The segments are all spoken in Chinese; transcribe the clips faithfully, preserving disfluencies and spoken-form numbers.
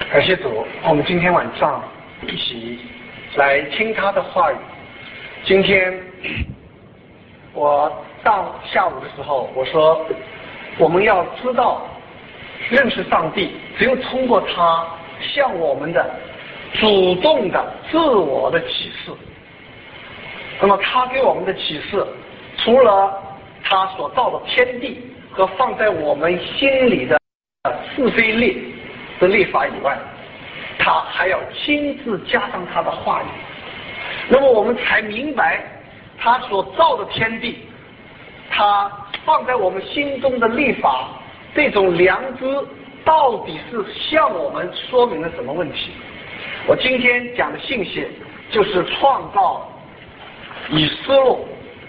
感谢主，我们今天晚上一起来听他的话语。今天我到下午的时候，我说我们要知道认识上帝，只有通过他向我们的主动的自我的启示。那么他给我们的启示，除了他所造的天地和放在我们心里的是非列的律法以外，他还要亲自加上他的话语，那么我们才明白他所造的天地，他放在我们心中的律法，这种良知到底是向我们说明了什么问题。我今天讲的信息就是创造以斯路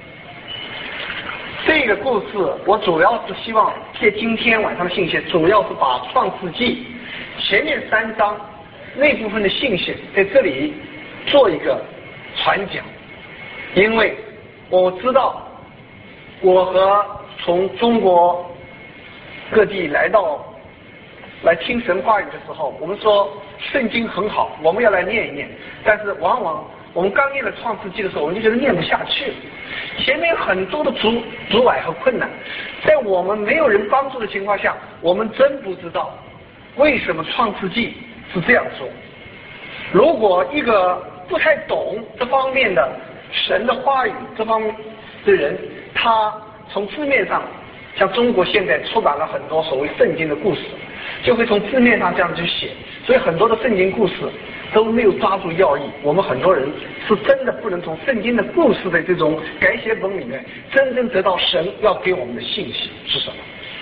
这个故事，我主要是希望借今天晚上的信息，主要是把创世纪前面三章那部分的信息在这里做一个传讲。因为我知道我和从中国各地来到来听神话语的时候，我们说圣经很好，我们要来念一念，但是往往我们刚念了创世纪的时候，我们就觉得念不下去，前面很多的阻阻碍和困难，在我们没有人帮助的情况下，我们真不知道为什么创世纪是这样说。如果一个不太懂这方面的神的话语这方面的人，他从字面上，像中国现在出版了很多所谓圣经的故事，就会从字面上这样去写，所以很多的圣经故事都没有抓住要义。我们很多人是真的不能从圣经的故事的这种改写本里面真正得到神要给我们的信息是什么。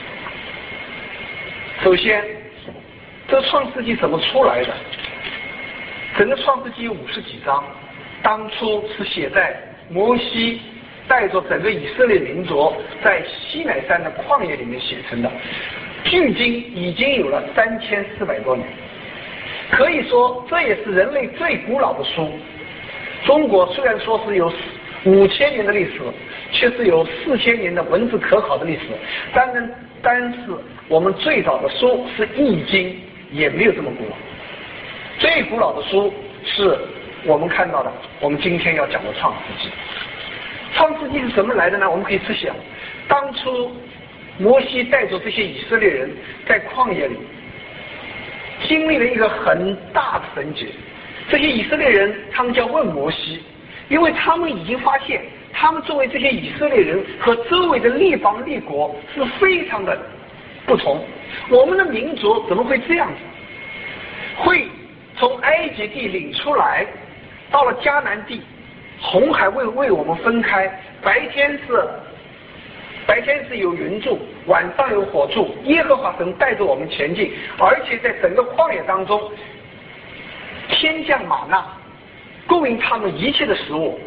首先，这创世纪怎么出来的？整个创世纪有五十几章，当初是写在摩西带着整个以色列民族在西乃山的旷野里面写成的，距今已经有了三千四百多年，可以说这也是人类最古老的书。中国虽然说是有五千年的历史，却是有四千年的文字可考的历史，当然但是我们最早的书是易经，也没有这么古老。最古老的书是我们看到的我们今天要讲的创世纪。创世纪是怎么来的呢？我们可以去想，当初摩西带着这些以色列人在旷野里经历了一个很大的神迹。这些以色列人他们就要问摩西，因为他们已经发现他们作为这些以色列人和周围的列邦列国是非常的不同。我们的民族怎么会这样子？会从埃及地领出来，到了迦南地，红海为为我们分开，白天是白天是有云柱，晚上有火柱，耶和华神带着我们前进，而且在整个旷野当中，天降玛纳，供应他们一切的食物，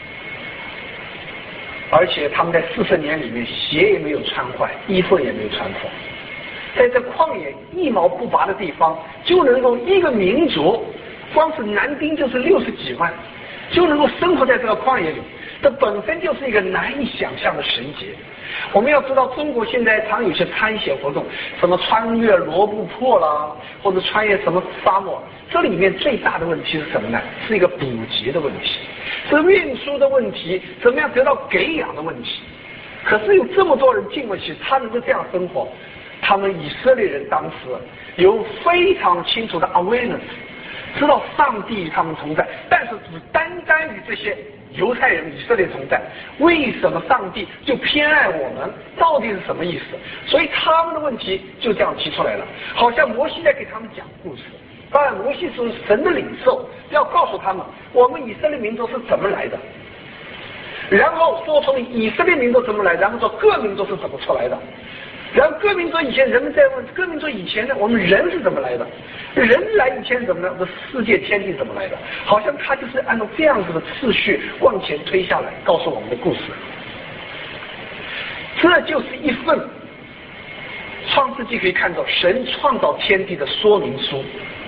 而且他们在四十年里面鞋也没有穿坏，衣服也没有穿破，在这旷野一毛不拔的地方，就能够一个民族，光是男丁就是六十几万，就能够生活在这个旷野里，这本身就是一个难以想象的神节。我们要知道，中国现在常有些探险活动，什么穿越罗布泊啦，或者穿越什么沙漠，这里面最大的问题是什么呢？是一个补给的问题，是运输的问题，怎么样得到给养的问题。可是有这么多人进不去，他能够这样生活，他们以色列人当时有非常清楚的 awareness， 知道上帝与他们同在，但是只单单与这些犹太人以色列同在。为什么上帝就偏爱我们？到底是什么意思？所以他们的问题就这样提出来了，好像摩西在给他们讲故事。当然摩西是神的领袖，要告诉他们我们以色列民族是怎么来的，然后说从以色列民族怎么来，然后说各民族是怎么出来的，然后各民族以前人们在问各民族以前呢，我们人是怎么来的，人来以前怎么呢？世界天地怎么来的？好像他就是按照这样子的次序往前推下来，告诉我们的故事。这就是一份创世纪可以看到神创造天地的说明书。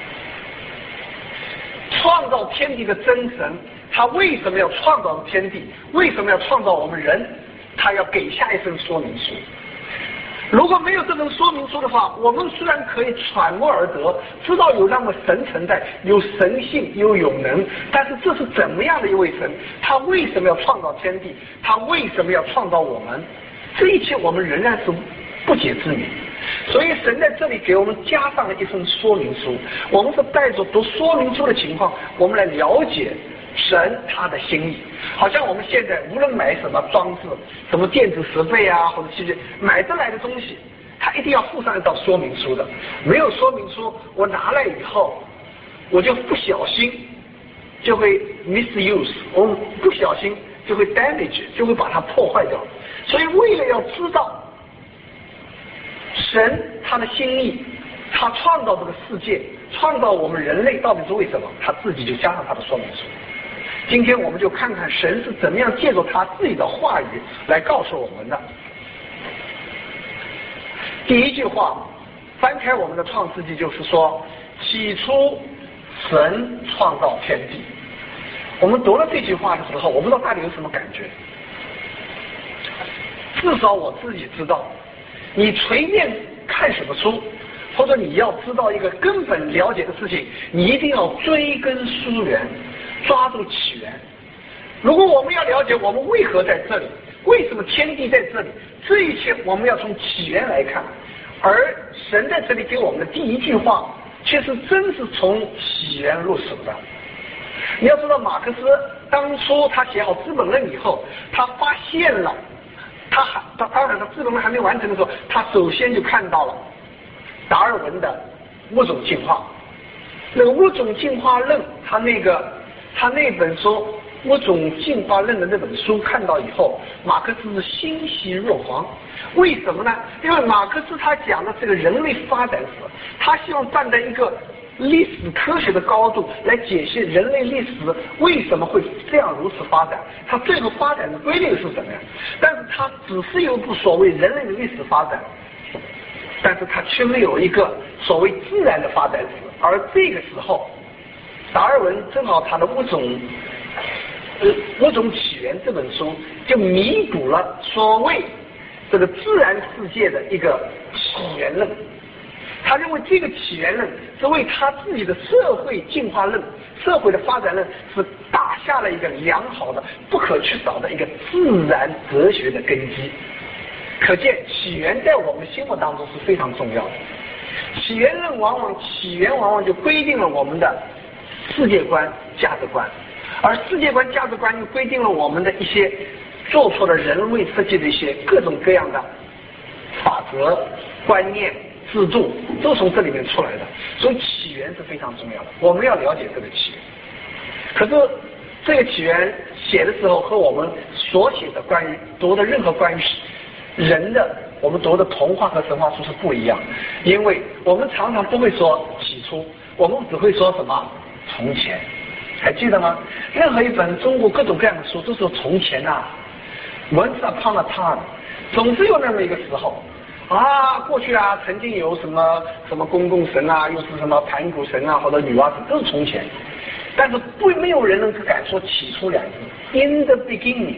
创造天地的真神，他为什么要创造天地？为什么要创造我们人？他要给下一份说明书。 如果没有这本说明书的话，我们虽然可以揣摩而得，知道有那么神存在，有神性，有永能，但是这是怎么样的一位神？他为什么要创造天地？他为什么要创造我们？这一切我们仍然是不解之谜。所以神在这里给我们加上了一份说明书，我们是带着读说明书的情况，我们来了解神他的心意。好像我们现在无论买什么装置，什么电子设备啊，或者器具，买得来的东西，它一定要附上一道说明书的。没有说明书，我拿来以后，我就不小心就会 misuse， 我不小心就会 damage， 就会把它破坏掉。所以为了要知道神他的心意，他创造这个世界，创造我们人类到底是为什么，他自己就加上他的说明书。今天我们就看看神是怎么样借助他自己的话语来告诉我们的。第一句话，翻开我们的创世纪，就是说起初神创造天地。我们读了这句话的时候，我不知道大家有什么感觉，至少我自己知道，你随便看什么书，或者你要知道一个根本了解的事情，你一定要追根溯源，抓住起源。如果我们要了解我们为何在这里，为什么天地在这里，这一切我们要从起源来看。而神在这里给我们的第一句话，确实真是从起源入手的。你要知道，马克思当初他写好《资本论》以后，他发现了，他还他当然他《资本论》还没完成的时候，他首先就看到了达尔文的物种进化。那个物种进化论，他那个他那本书《物种进化论》的那本书看到以后，马克思是欣喜若狂。为什么呢？因为马克思他讲的这个人类发展史，他希望站在一个历史科学的高度来解析人类历史为什么会这样如此发展，它最后发展的规律是什么呀？但是它只是有一部所谓人类的历史发展，但是它却没有一个所谓自然的发展史。而这个时候，达尔文正好他的物种呃物种起源这本书就弥补了所谓这个自然世界的一个起源论。他认为这个起源论是为他自己的社会进化论、社会的发展论是打下了一个良好的、不可缺少的一个自然哲学的根基。可见起源在我们心目当中是非常重要的。起源论往往起源往往就规定了我们的世界观、价值观，而世界观、价值观又规定了我们的一些做出了人为设计的一些各种各样的法则、观念、制度，都从这里面出来的。所以起源是非常重要的，我们要了解这个起源。可是这个起源写的时候和我们所写的关于读的任何关于人的我们读的童话和神话书是不一样的，因为我们常常不会说起初，我们只会说什么从前，还记得吗？任何一本中国各种各样的书都说从前啊 once upon a time， 总是有那么一个时候啊，过去啊曾经有什么什么公共神啊，又是什么盘古神啊或者女娲神，都是从前。但是不没有人能敢说起初两字。 In the beginning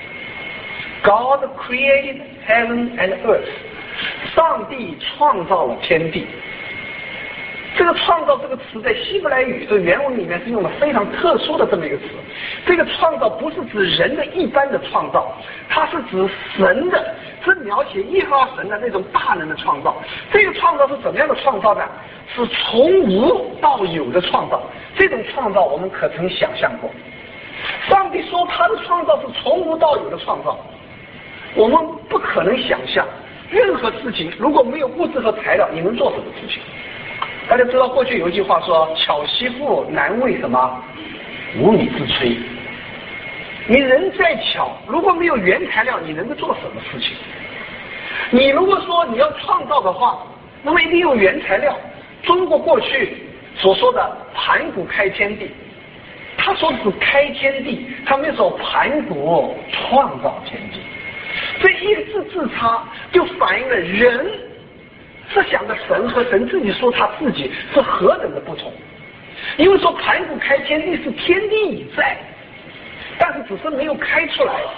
God created heaven and earth， 上帝创造了天地。这个创造这个词在希伯来语的原文里面是用了非常特殊的这么一个词。这个创造不是指人的一般的创造，它是指神的，是描写耶和华神的那种大能的创造。这个创造是怎么样的创造呢？是从无到有的创造。这种创造我们可曾想象过？上帝说他的创造是从无到有的创造，我们不可能想象任何事情如果没有物质和材料，你能做什么事情？大家知道过去有一句话说，巧媳妇难为什么无米之炊。你人再巧，如果没有原材料，你能够做什么事情？你如果说你要创造的话，那么一定有原材料。中国过去所说的盘古开天地，他说的是开天地，他没有说盘古创造天地。这一字之差就反映了人设想的神和神自己说他自己是何等的不同。因为说盘古开天地是天地已在，但是只是没有开出来，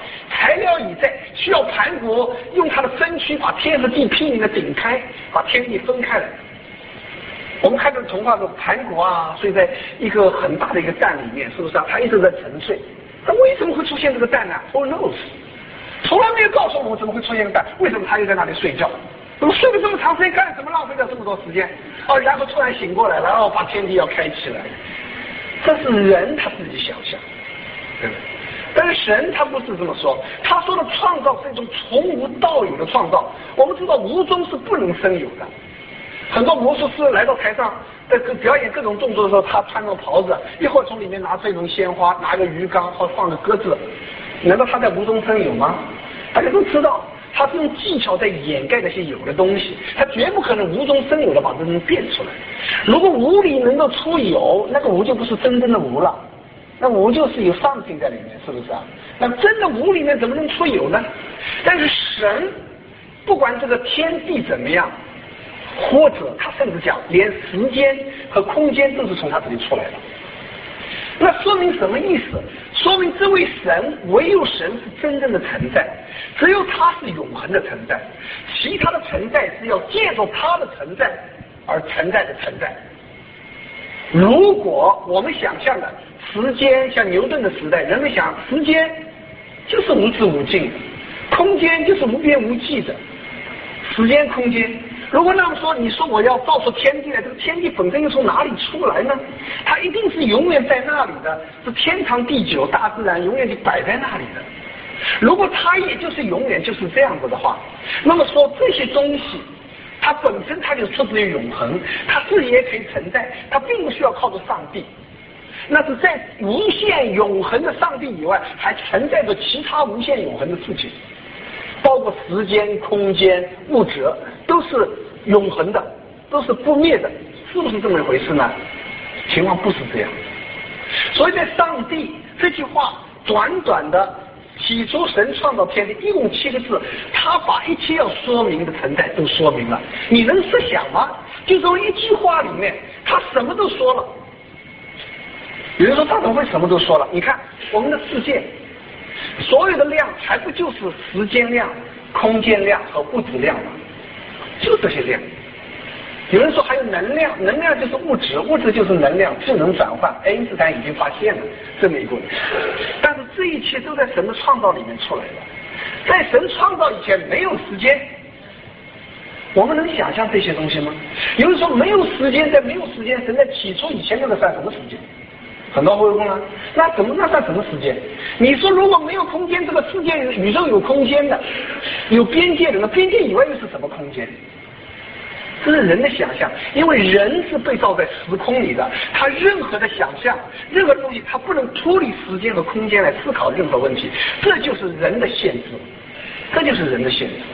材料已在，需要盘古用他的身躯把天和地拼命的顶开，把天地分开来。我们看这个童话中，盘古啊睡在一个很大的一个蛋里面，是不是啊？他一直在沉睡。那为什么会出现这个蛋呢 ？Who knows？ 从来没有告诉我们怎么会出现个蛋，为什么他又在那里睡觉？那么睡了这么长时间干什么？浪费掉这么多时间？哦，然后突然醒过来了，然后把天地要开起来。这是人他自己想象，对不对？但是神他不是这么说，他说的创造是一种从无到有的创造。我们知道无中是不能生有的。很多魔术师来到台上在表演各种动作的时候，他穿着袍子，一会儿从里面拿出一种鲜花，拿个鱼缸或放个鸽子，难道他在无中生有吗？大家都知道，他是用技巧在掩盖那些有的东西，他绝不可能无中生有的把这东西变出来。如果无里能够出有，那个无就不是真正的无了，那无就是有 something 在里面，是不是啊？那真的无里面怎么能出有呢？但是神不管这个天地怎么样，或者他甚至讲连时间和空间都是从他这里出来的。那说明什么意思？说明这位神，唯有神是真正的存在，只有他是永恒的存在，其他的存在是要借助他的存在而存在的存在。如果我们想象的时间像牛顿的时代，人们想时间就是无止无尽的，空间就是无边无际的，时间空间。如果那么说，你说我要造出天地来，这个天地本身又从哪里出来呢？它一定是永远在那里的，是天长地久，大自然永远就摆在那里的。如果它也就是永远就是这样子的话，那么说这些东西它本身它就出自于永恒，它自己也可以存在，它并不需要靠着上帝。那是在无限永恒的上帝以外，还存在着其他无限永恒的事情，包括时间、空间、物质，都是永恒的，都是不灭的，是不是这么一回事呢？情况不是这样。所以在上帝这句话短短的起初神创造天地一共七个字，他把一切要说明的存在都说明了。你能设想吗？就从一句话里面他什么都说了。有人说他怎么会什么都说了？你看我们的世界所有的量还不就是时间量、空间量和物质量吗？就这些量。有人说还有能量，能量就是物质，物质就是能量，智能转换，爱因斯坦已经发现了这么一个。但是这一切都在神的创造里面出来的，在神创造以前没有时间。我们能想象这些东西吗？有人说没有时间，在没有时间，神在起初以前那个算什么时间？很多会问了，那怎么那算什么时间？你说如果没有空间，这个世界宇宙有空间的，有边界的，那边界以外又是什么空间？这是人的想象，因为人是被造在时空里的，他任何的想象，任何东西，他不能脱离时间和空间来思考任何问题，这就是人的限制，这就是人的限制。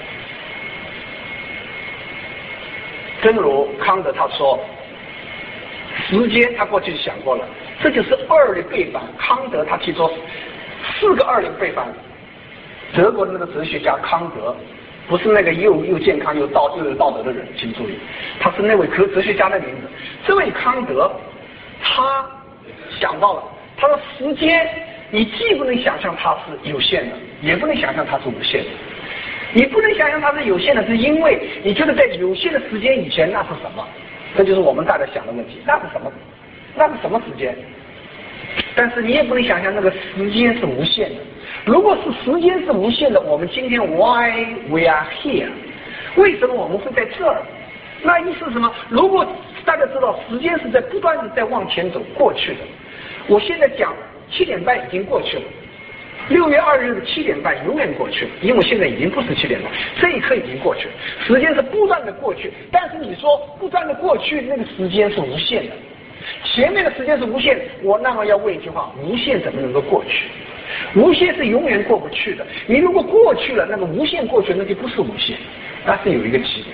正如康德他说，时间他过去想过了，这就是二的背反。康德他提出四个二零背反，德国的那个哲学家康德，不是那个又又健康又道又有道德的人，请注意，他是那位哲哲学家的名字。这位康德他想到了，他说时间你既不能想象它是有限的，也不能想象它是无限的。你不能想象它是有限的，是因为你觉得在有限的时间以前那是什么？这就是我们大家想的问题，那是什么？那是什么时间？但是你也不能想象那个时间是无限的。如果是时间是无限的，我们今天 why we are here？ 为什么我们会在这儿？那意思是什么？如果大家知道时间是在不断的在往前走过去的，我现在讲七点半已经过去了，六月二日的七点半永远过去了，因为现在已经不是七点半，这一刻已经过去了。时间是不断的过去，但是你说不断的过去，那个时间是无限的，前面的时间是无限，我那么要问一句话：无限怎么能够过去？无限是永远过不去的。你如果过去了，那个无限过去，那就不是无限，那是有一个起点。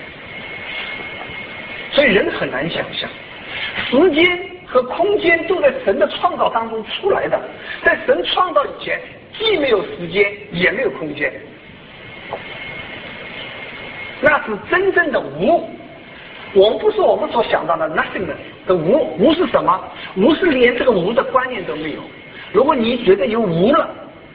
所以人很难想象，时间和空间都在神的创造当中出来的。在神创造以前，既没有时间，也没有空间，那是真正的无。我们不是我们所想到的 nothingness 的无。无是什么？无是连这个无的观念都没有。如果你觉得有无了，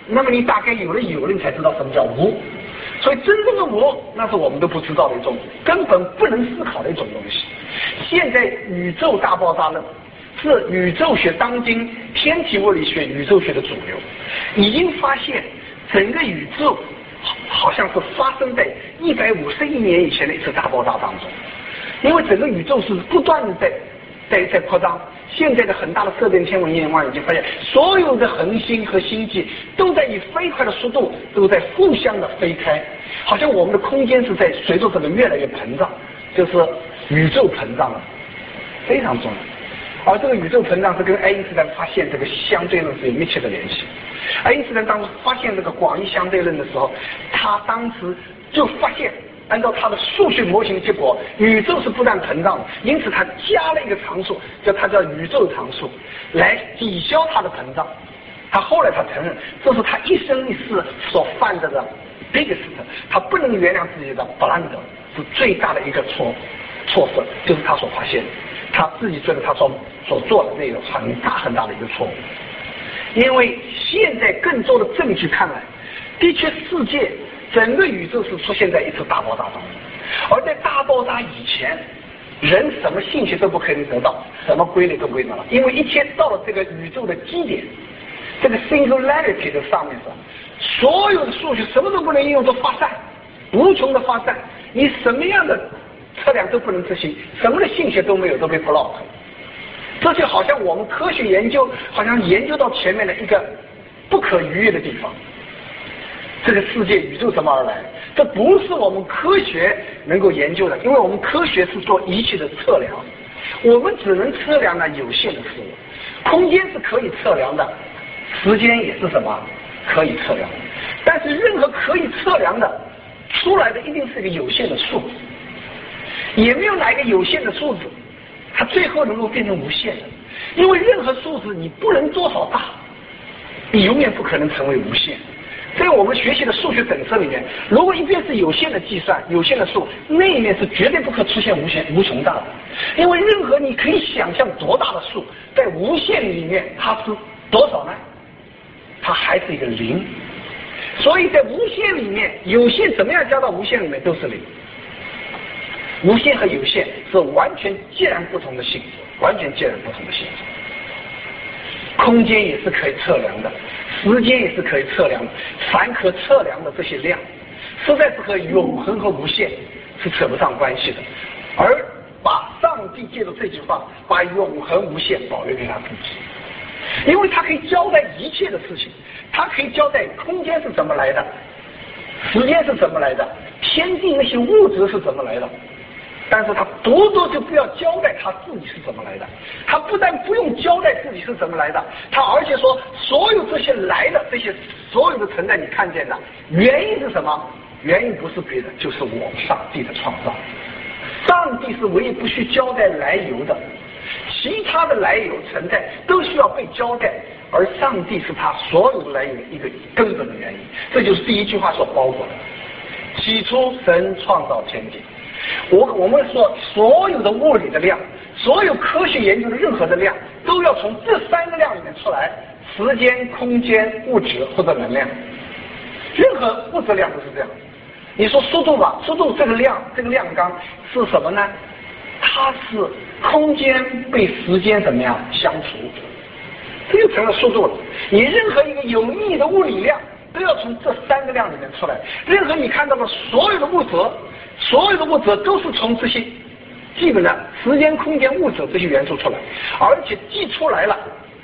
那么你大概有了有了，你才知道什么叫无。所以真正的无，那是我们都不知道的一种根本不能思考的一种东西。现在宇宙大爆炸论是宇宙学当今天体物理学宇宙学的主流，已经发现整个宇宙好像是发生在一百五十亿年以前的一次大爆炸当中，因为整个宇宙是不断的在在在扩张。现在的很大的射电天文验望已经发现，所有的恒星和星际都在以飞快的速度都在互相的飞开，好像我们的空间是在随着这个越来越膨胀，就是宇宙膨胀了，非常重要。而这个宇宙膨胀是跟爱因斯坦发现这个相对论是有密切的联系。爱因斯坦当时发现这个广义相对论的时候，他当时就发现按照他的数学模型的结果，宇宙是不断膨胀的，因此他加了一个常数，叫它叫宇宙常数，来抵消它的膨胀。他后来他承认，这是他一生一世所犯的的 biggest， 他不能原谅自己的 blunder， 是最大的一个错错失，就是他所发现的，他自己觉得他所所做的那个很大很大的一个错误。因为现在更多的证据看来，的确世界整个宇宙是出现在一次大爆炸当中，而在大爆炸以前，人什么信息都不可能得到，什么规律都不会得到，因为一切到了这个宇宙的基点，这个 singularity 的上面上，所有的数学什么都不能应用，都发散，无穷的发散，你什么样的测量都不能执行，什么的信息都没有，都被 block。这就好像我们科学研究，好像研究到前面的一个不可逾越的地方。这个世界宇宙怎么而来？这不是我们科学能够研究的，因为我们科学是做仪器的测量，我们只能测量呢有限的事物。空间是可以测量的，时间也是什么可以测量的，但是任何可以测量的出来的一定是一个有限的数字，也没有哪一个有限的数字它最后能够变成无限的，因为任何数字你不能多少大，你永远不可能成为无限。在我们学习的数学本身里面，如果一边是有限的计算，有限的数，那一面是绝对不可出现无限无穷大的，因为任何你可以想象多大的数，在无限里面它是多少呢？它还是一个零。所以在无限里面，有限怎么样加到无限里面都是零。无限和有限是完全截然不同的性质，完全截然不同的性质。空间也是可以测量的，时间也是可以测量的，凡可测量的这些量，实在是和永恒和无限是扯不上关系的。而把上帝借着这句话，把永恒无限保留给他自己，因为他可以交代一切的事情，他可以交代空间是怎么来的，时间是怎么来的，天地那些物质是怎么来的。但是他独独就不要交代他自己是怎么来的，他不但不用交代自己是怎么来的，他而且说所有这些来的这些所有的存在你看见的原因是什么？原因不是别的，就是我上帝的创造。上帝是唯一不需交代来由的，其他的来由存在都需要被交代，而上帝是他所有的来源一个根本的原因。这就是第一句话所包裹的，起初神创造天地。我我们说所有的物理的量，所有科学研究的任何的量，都要从这三个量里面出来：时间、空间、物质或者能量。任何物质量都是这样。你说速度吧，速度这个量，这个量纲是什么呢？它是空间被时间怎么样相除，这就成了速度了。你任何一个有意义的物理量，都要从这三个量里面出来。任何你看到的所有的物质，所有的物质都是从这些基本的时间、空间、物质这些元素出来，而且既出来了，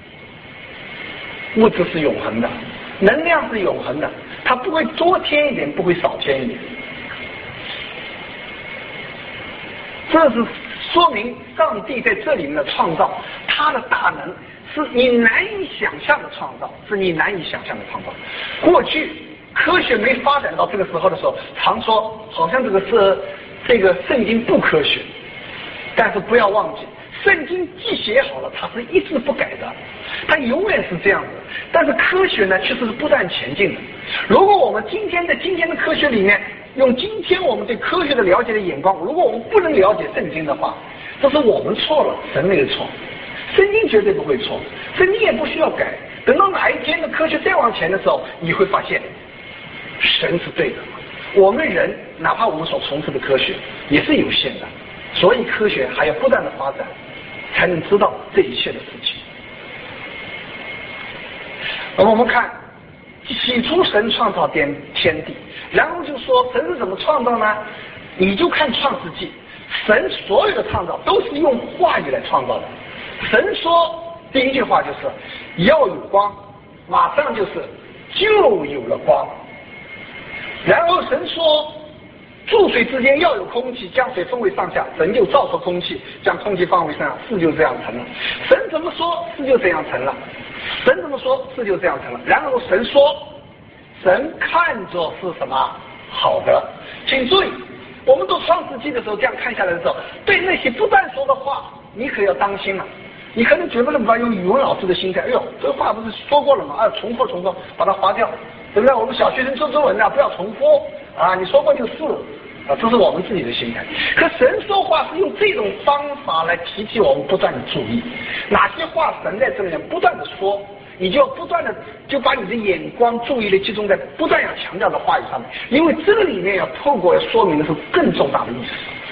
物质是永恒的，能量是永恒的，它不会多添一点，不会少添一点。这是说明上帝在这里面的创造，他的大能是你难以想象的创造，是你难以想象的创造。过去科学没发展到这个时候的时候，常说好像这个是这个圣经不科学，但是不要忘记，圣经既写好了，它是一字不改的，它永远是这样的。但是科学呢，确实是不断前进的。如果我们今天在今天的科学里面，用今天我们对科学的了解的眼光，如果我们不能了解圣经的话，这是我们错了，神没有错。圣经绝对不会错，圣经也不需要改， 等到哪一天的科学再往前的时候，你会发现神是对的。我们人哪怕我们所从事的科学也是有限的，所以科学还要不断的发展，才能知道这一切的事情。那么我们看，起初神创造天天地，然后就说神是怎么创造呢？你就看创世纪，神所有的创造都是用话语来创造的。神说第一句话就是要有光，马上就是就有了光。然后神说注水之间要有空气，将水分为上下，神就造出空气，将空气放为上下，事就这样成了。神怎么说，事就这样成了。神怎么说，事就这样成了。然后神说，神看着是什么好的。请注意，我们读创世纪的时候，这样看下来的时候，对那些不断说的话，你可要当心了。你可能觉得不要用语文老师的心态，哎呦，这个话不是说过了吗？啊，重复重复，把它划掉，对不对？我们小学生做作文啊，不要重复啊，你说过就是啊，这是我们自己的心态。可神说话是用这种方法来提起我们不断的注意，哪些话神在这里面不断的说，你就要不断的就把你的眼光注意力集中在不断要强调的话语上面，因为这个里面要透过要说明的是更重大的意思。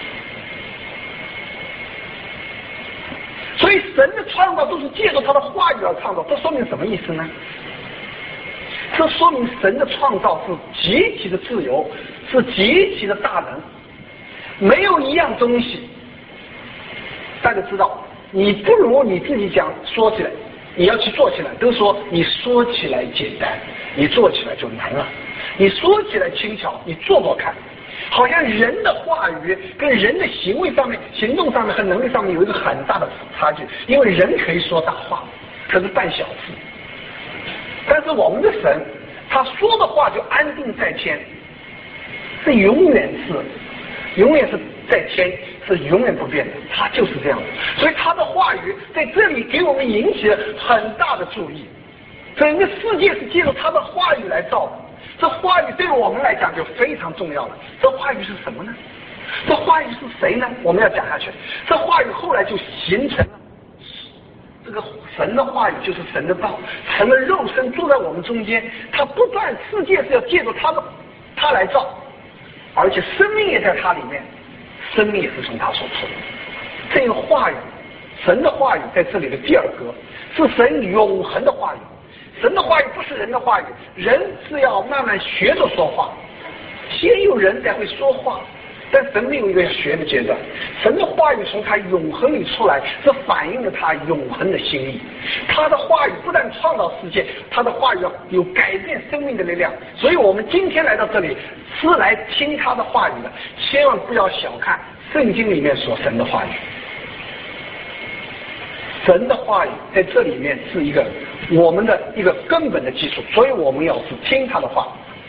所以神的创造都是借助他的话语而创造，这说明什么意思呢？这说明神的创造是极其的自由，是极其的大能，没有一样东西大家知道你不如你自己讲说起来，你要去做起来，都说你说起来简单，你做起来就难了。你说起来轻巧，你做做看。好像人的话语跟人的行为上面、行动上面和能力上面有一个很大的差距，因为人可以说大话，可是办小事。但是我们的神，他说的话就安定在天，是永远是，永远是在天，是永远不变的，他就是这样的。所以他的话语在这里给我们引起了很大的注意。整个世界是借助他的话语来造的。这话语对我们来讲就非常重要了。这话语是什么呢？这话语是谁呢？我们要讲下去。这话语后来就形成了，这个神的话语就是神的道，神的肉身住在我们中间，他不断，世界是要借助他的他来造，而且生命也在他里面，生命也是从他所出的。这个话语，神的话语在这里的第二个是神永恒的话语。神的话语不是人的话语，人是要慢慢学着说话，先有人才会说话，但神没有一个要学的阶段。神的话语从他永恒里出来，是反映了他永恒的心意。他的话语不但创造世界，他的话语有改变生命的力量。所以我们今天来到这里是来听他的话语的，千万不要小看圣经里面所神的话语。神的话语在这里面是一个我们的一个根本的基础，所以我们要是听他的话。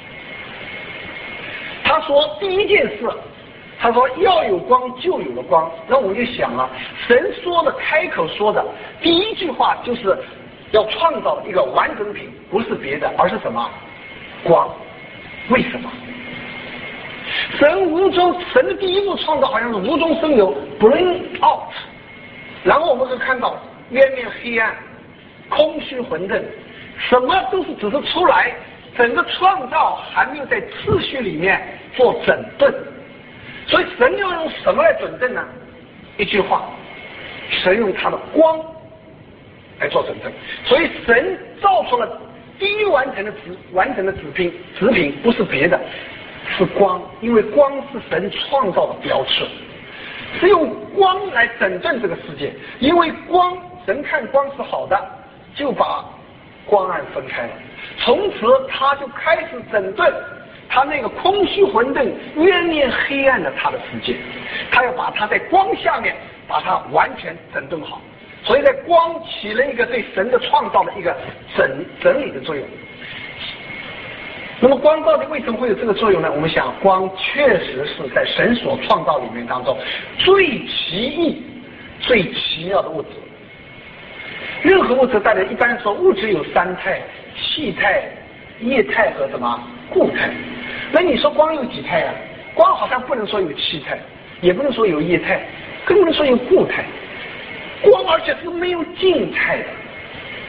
他说第一件事，他说要有光就有了光。那我就想了，神说的开口说的第一句话就是要创造一个完整品，不是别的，而是什么？光。为什么？神无中神的第一步创造好像是无中生有 bring out，然后我们会看到渊面黑暗，空虚混沌，什么都是只是出来，整个创造还没有在次序里面做整顿。所以神要用什么来整顿呢？一句话，神用他的光来做整顿。所以神造出了第一完成的子完成的子品，子品不是别的，是光，因为光是神创造的标尺。是用光来整顿这个世界，因为光，神看光是好的，就把光暗分开了。从此他就开始整顿他那个空虚混沌、渊面黑暗的他的世界，他要把它在光下面把它完全整顿好。所以在光起了一个对神的创造的一个整整理的作用。那么光到底为什么会有这个作用呢？我们想，光确实是在神所创造里面当中最奇异、最奇妙的物质。任何物质，大家一般说物质有三态：气态、液态和什么固态。那你说光有几态啊？光好像不能说有气态，也不能说有液态，更不能说有固态。光而且是没有静态的。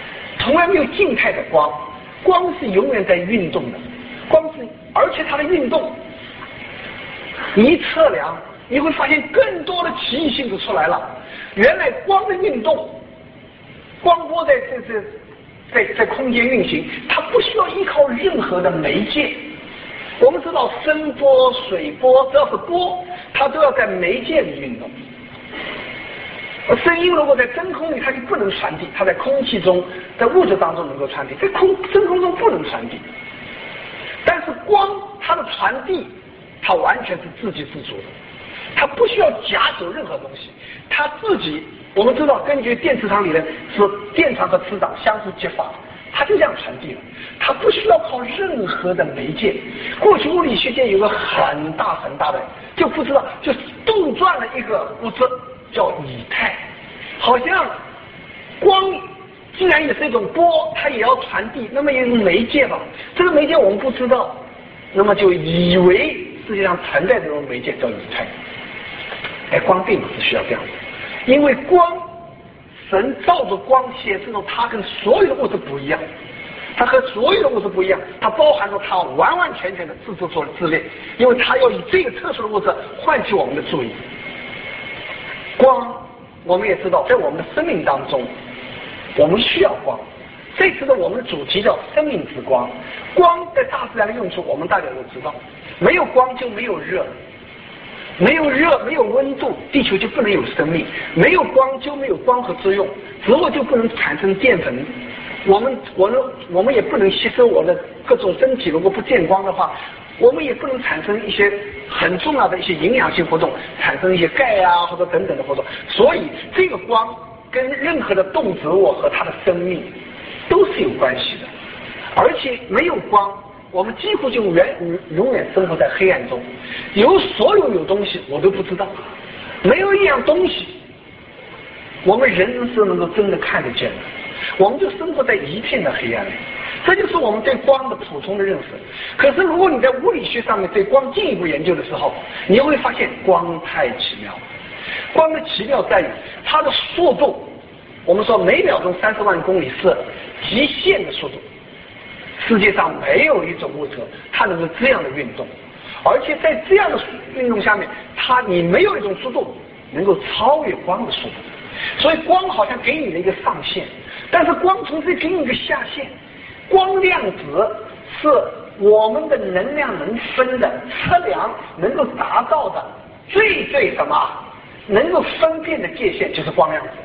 从来没有静态的光，光是永远在运动的，光是而且它的运动，你一测量你会发现更多的奇异性质出来了。原来光的运动，光波在这这在在空间运行，它不需要依靠任何的媒介。我们知道声波、水波，只要是波，它都要在媒介里运动。而声音如果在真空里，它就不能传递，它在空气中、在物质当中能够传递，在空真空中不能传递。但是光它的传递，它完全是自给自足的，它不需要夹走任何东西，它自己。我们知道，根据电磁场理论，是电场和磁场相互激发，它就这样传递了，它不需要靠任何的媒介。过去物理学界有个很大很大的，就不知道，就杜撰了一个物质叫以太，好像光既然也是一种波，它也要传递，那么有一种媒介吧，这个媒介我们不知道，那么就以为世界上存在这种媒介叫以太。哎，光并不是需要这样的。因为光，神照着光显示出它跟所有的物质不一样，它和所有的物质不一样，它包含着它完完全全的自制作自恋，因为它要以这个特殊的物质唤起我们的注意。光，我们也知道，在我们的生命当中，我们需要光。这次的我们的主题叫生命之光。光在大自然的用处，我们大家都知道，没有光就没有热。没有热，没有温度，地球就不能有生命；没有光，就没有光合作用，植物就不能产生淀粉。我们，我们，我们也不能吸收我的各种身体。如果不见光的话，我们也不能产生一些很重要的一些营养性活动，产生一些钙啊或者等等的活动。所以，这个光跟任何的动植物和它的生命都是有关系的。而且，没有光，我们几乎就永永远生活在黑暗中，有所有有东西我都不知道，没有一样东西我们人是能够真的看得见的，我们就生活在一片的黑暗里。这就是我们对光的普通的认识。可是如果你在物理学上面对光进一步研究的时候，你会发现光太奇妙了。光的奇妙在于它的速度，我们说每秒钟三十万公里是极限的速度。世界上没有一种物质它能够这样的运动，而且在这样的运动下面，它你没有一种速度能够超越光的速度。所以光好像给你了一个上限，但是光同时给你一个下限。光量子是我们的能量能分的测量能够达到的最最什么能够分辨的界限，就是光量子。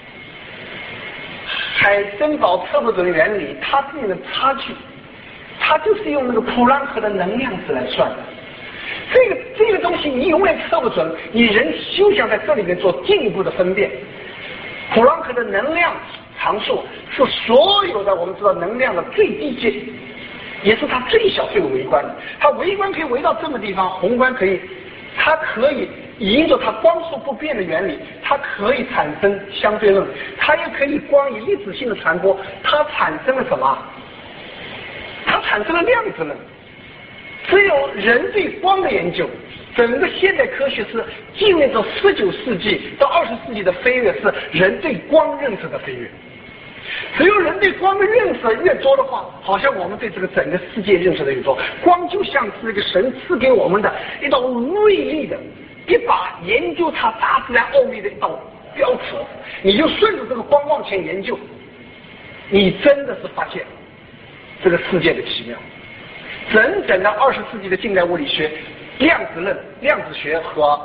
海森堡测不准原理，它自己的差距，它就是用那个普朗克的能量值来算的。这个这个东西你永远测不准，你人休想在这里面做进一步的分辨。普朗克的能量常数是所有的我们知道能量的最低阶，也是它最小最微观的。它微观可以微到这么地方，宏观可以，它可以依着它光速不变的原理，它可以产生相对论，它也可以光以粒子性的传播，它产生了什么？它产生了量子论。只有人对光的研究，整个现代科学是进入到十九世纪到二十世纪的飞跃，是人对光认识的飞跃。只有人对光的认识越多的话，好像我们对这个整个世界认识的越多。光就像是一个神赐给我们的一道锐利的一把研究它大自然奥秘的一道标尺，你就顺着这个光往前研究，你真的是发现这个世界的奇妙。整整的二十世纪的近代物理学，量子论、量子学和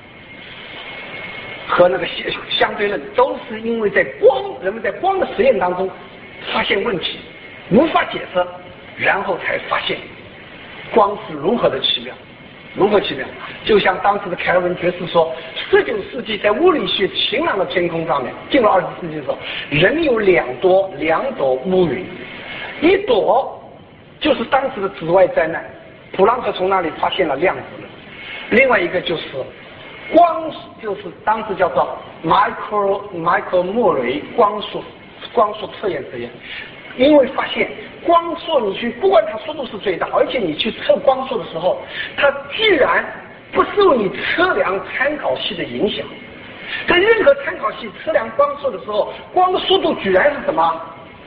和那个相对论，都是因为在光人们在光的实验当中发现问题，无法解释，然后才发现光是如何的奇妙，如何奇妙。就像当时的凯尔文爵士说，十九世纪在物理学晴朗的天空上面，进入二十世纪的时候，人有两朵两朵乌云，一朵就是当时的紫外灾难，普朗克从那里发现了量子论；另外一个就是光，就是当时叫做 micro micro 莫雷光速光速测验实验。因为发现光速你去不管它速度是最大，而且你去测光速的时候，它居然不受你测量参考系的影响。在任何参考系测量光速的时候，光的速度居然是什么？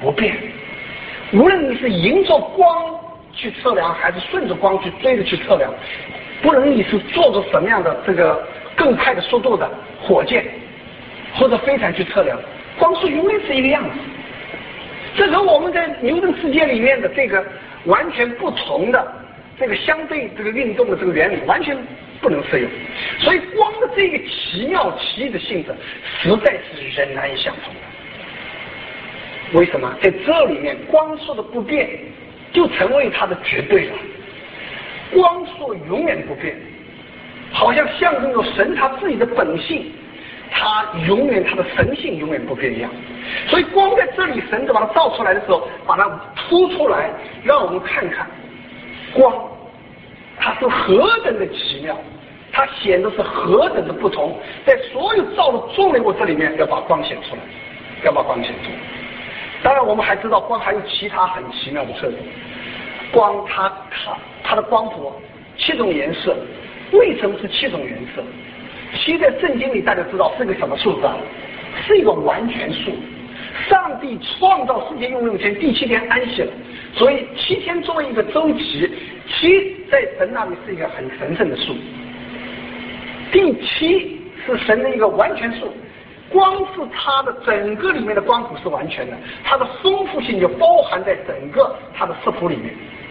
不变。无论你是迎着光去测量，还是顺着光去追着去测量，不论你是坐着什么样的这个更快的速度的火箭或者飞船去测量，光速永远是一个样子。这和我们在牛顿世界里面的这个完全不同的这个相对这个运动的这个原理完全不能适用。所以光的这个奇妙奇异的性质实在是人难以相同的。为什么？在这里面光速的不变就成为它的绝对了。光速永远不变，好像象征着神他自己的本性，他永远他的神性永远不变一样。所以光在这里神就把它造出来的时候，把它突出来，让我们看看光它是何等的奇妙，它显得是何等的不同。在所有造的众类物质里面要把光显出来，要把光显出来。当然我们还知道光还有其他很奇妙的特征。光它它它的光谱七种颜色，为什么是七种颜色？七在圣经里大家知道是个什么数字啊？是一个完全数。上帝创造世界用六天，第七天安息了，所以七天作为一个周期，七在神那里是一个很神圣的数。第七是神的一个完全数，光是它的整个里面的光谱是完全的，它的丰富性就包含在整个它的色谱里面。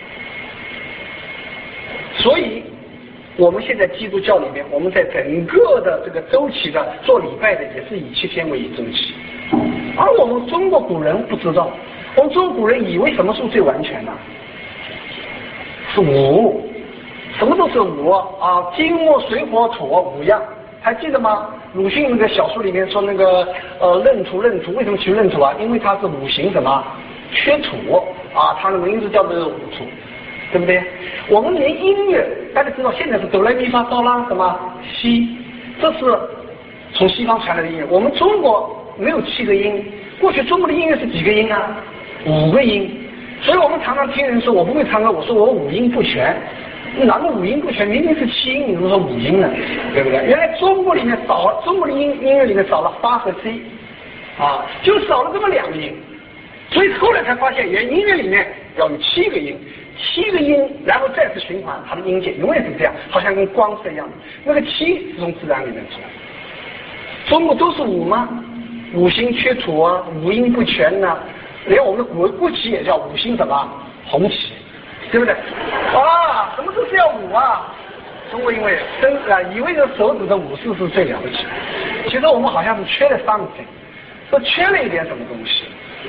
所以我们现在基督教里面，我们在整个的这个周期的做礼拜的也是以七天为一周期。而我们中国古人不知道，我们中国古人以为什么数最完全呢？是五，什么都是五啊，金木水火土五样，还记得吗？鲁迅那个小说里面说那个呃闰土闰土，为什么取闰土啊？因为它是五行什么缺土啊，它的名字叫做五土，对不对？我们连音乐大家知道现在是哆来咪发嗦拉什么西，这是从西方传来的音乐。我们中国没有七个音，过去中国的音乐是几个音啊？五个音。所以我们常常听人说我不会唱歌，我说我五音不全。哪个五音不全？明明是七音，你怎么说五音呢？对不对？原来中国里面少了，中国的音音乐里面少了发和 C 啊，就少了这么两个音。所以后来才发现，原音乐里面要有七个音，七个音，然后再次循环，它的音阶永远是这样，好像跟光是一样的。那个七是从自然里面出来。中国都是五吗？五行缺土啊，五音不全呐、啊，连我们的国国旗也叫五星什么红旗，对不对？啊，什么都是要五啊！中国因为真啊，以为这手指的武士是最了不起，其实我们好像是缺了 something， 说缺了一点什么东西。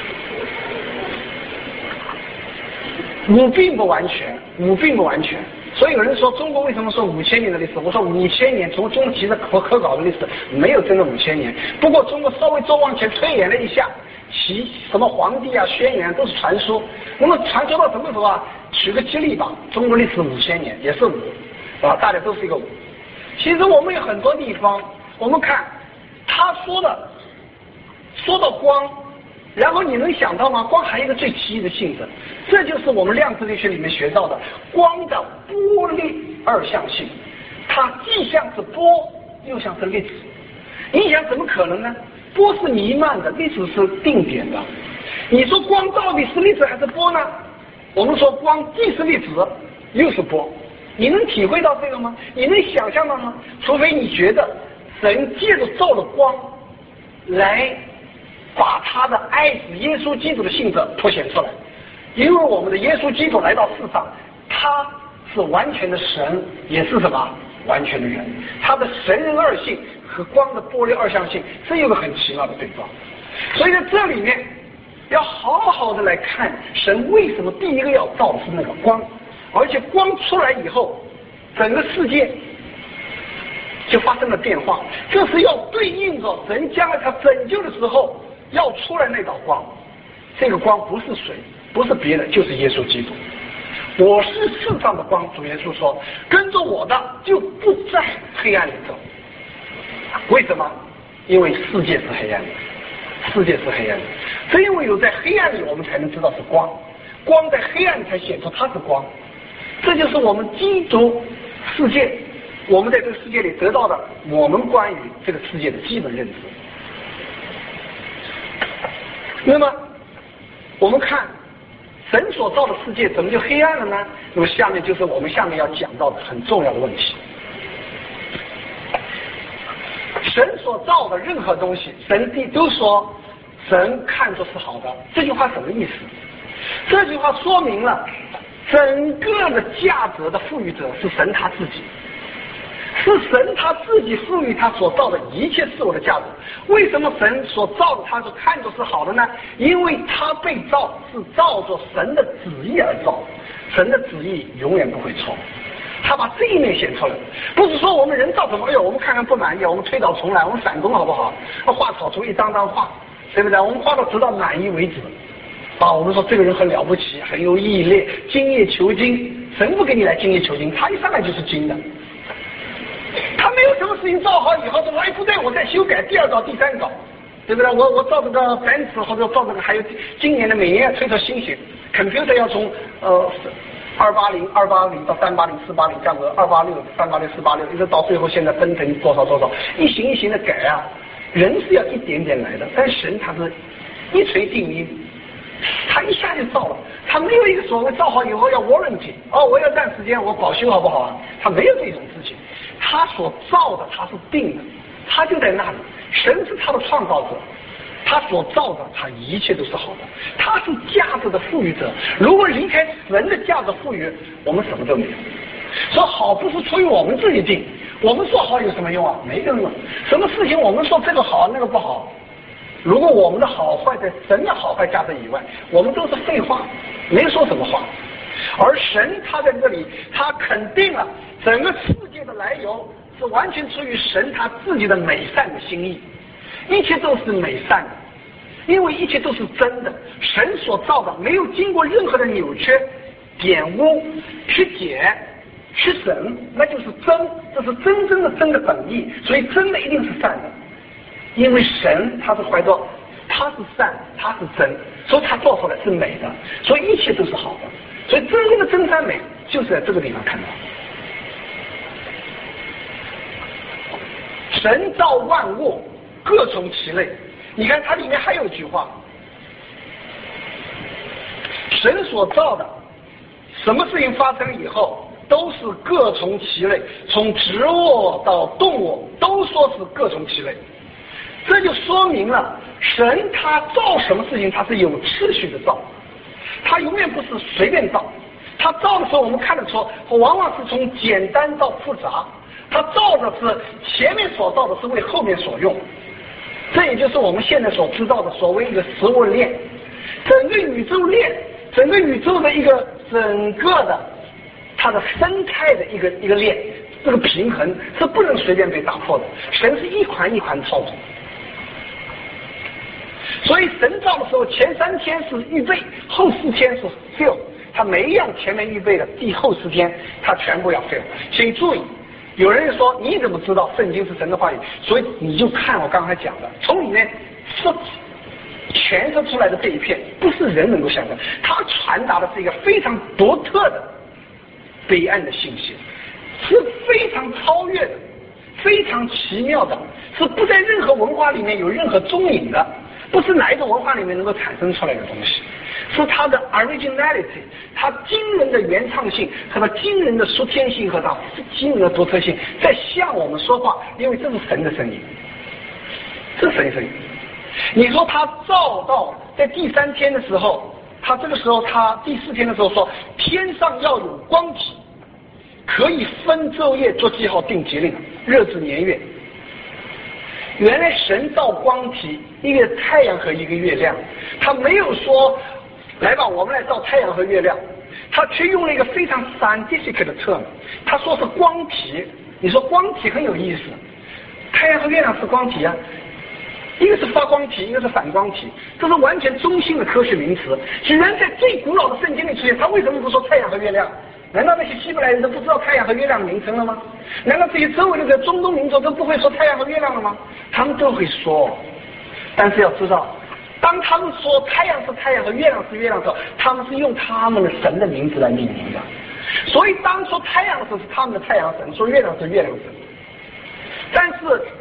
五并不完全，五并不完全。所以有人说中国为什么说五千年的历史？我说五千年，从中期的科科考的历史没有真的五千年。不过中国稍微再往前推演了一下，其什么皇帝啊、宣言都是传说。那么传说到什么时候啊？取个吉利吧，中国历史五千年也是五啊，大家都是一个五。其实我们有很多地方，我们看他说的，说到光。然后你能想到吗？光还有一个最奇异的性质，这就是我们量子力学里面学到的光的波粒二象性，它既像是波，又像是粒子。你想怎么可能呢？波是弥漫的，粒子是定点的。你说光到底是粒子还是波呢？我们说光既是粒子又是波，你能体会到这个吗？你能想象到吗？除非你觉得神借着照的光来把他的爱子耶稣基督的性质凸显出来，因为我们的耶稣基督来到世上，他是完全的神，也是什么完全的人，他的神人二性和光的波粒二象性是有个很奇妙的对照。所以在这里面要好好的来看神为什么第一个要造的是那个光，而且光出来以后整个世界就发生了变化，这是要对应着神将来他拯救的时候要出来那道光。这个光不是水，不是别的，就是耶稣基督。我是世上的光，主耶稣说，跟着我的就不在黑暗里走。为什么？因为世界是黑暗的，世界是黑暗的，正因为有在黑暗里我们才能知道是光，光在黑暗里才显出它是光。这就是我们基督世界，我们在这个世界里得到的我们关于这个世界的基本认知。那么我们看神所造的世界怎么就黑暗了呢？那么下面就是我们下面要讲到的很重要的问题。神所造的任何东西，神地都说神看作是好的。这句话什么意思？这句话说明了整个的价值的赋予者是神他自己，是神他自己赋予他所造的一切事物的价值。为什么神所造的他就看作是好的呢？因为他被造是照着神的旨意而造，神的旨意永远不会错。他把这一面显出来，不是说我们人造什么，哎呦，我们看看不满意，我们推倒重来，我们反攻好不好？画草图一张张画，对不对？我们画到直到满意为止。啊，我们说这个人很了不起，很有毅力，精益求精。神不给你来精益求精，他一上来就是精的。他没有什么事情造好以后说，哎，不对，我再修改第二稿、第三稿，对不对？我我造这个版纸或者造这个，还有今年的每年要推出新型 computer 要从呃。二八零、二八零到三八零、四八零，这样子二八六、三八六、四八六，一直到最后现在分成多少多少，一行一行的改啊。人是要一点点来的，但神他是一锤定音，他一下就造了，他没有一个所谓造好以后要 warranty， 哦，我要段时间我保修好不好啊？他没有这种事情，他所造的他是定的，他就在那里，神是他的创造者。他所造的，他一切都是好的，他是价值的赋予者。如果离开神的价值赋予，我们什么都没有。说好不是出于我们自己定，我们说好有什么用啊？没有用。什么事情我们说这个好那个不好，如果我们的好坏在神的好坏价值以外，我们都是废话，没说什么话。而神他在这里，他肯定了整个世界的来由是完全出于神他自己的美善的心意。一切都是美善的，因为一切都是真的，神所造的没有经过任何的扭曲、玷污、曲解、曲审，那就是真，这是真正的真的本意，所以真的一定是善的，因为神他是怀着他是善，他是真，所以他造出来是美的，所以一切都是好的，所以真正的真善美就是在这个地方看到。神造万物各从其类，你看它里面还有一句话，神所造的什么事情发生以后都是各从其类，从植物到动物都说是各从其类，这就说明了神他造什么事情他是有次序的造，他永远不是随便造，他造的时候我们看得出往往是从简单到复杂，他造的是前面所造的是为后面所用，这也就是我们现在所知道的所谓一个食物链，整个宇宙链，整个宇宙的一个整个的它的生态的一个一个链，这个平衡是不能随便被打破的，神是一环一环操纵。所以神造的时候前三天是预备，后四天是 fill， 他每一样前面预备的第后四天他全部要 fill。 请注意，有人说你怎么知道圣经是神的话语？所以你就看我刚才讲的，从里面设诠释出来的这一片不是人能够想象，它传达的是一个非常独特的悲哀的信息，是非常超越的，非常奇妙的，是不在任何文化里面有任何踪影的，不是哪一个文化里面能够产生出来的东西，是它的 originality， 它惊人的原创性和它惊人的属天性和它惊人的独特性在向我们说话，因为这是神的声音，这是神的声音。你说他造到在第三天的时候，他这个时候他第四天的时候说天上要有光体，可以分昼夜做记号定节令，日子年月。原来神造光体，一个太阳和一个月亮，他没有说来吧我们来造太阳和月亮，他却用了一个非常 scientific 的 term， 他说是光体。你说光体很有意思，太阳和月亮是光体啊，一个是发光体，一个是反光体，这是完全中性的科学名词，居然在最古老的圣经里出现。他为什么不说太阳和月亮？难道那些希伯来人都不知道太阳和月亮的名称了吗？难道这些周围的中东民族都不会说太阳和月亮了吗？他们都会说，但是要知道，当他们说太阳是太阳和月亮是月亮的时候，他们是用他们的神的名字来命名的。所以当说太阳的时候是他们的太阳神，说月亮是月亮神。但是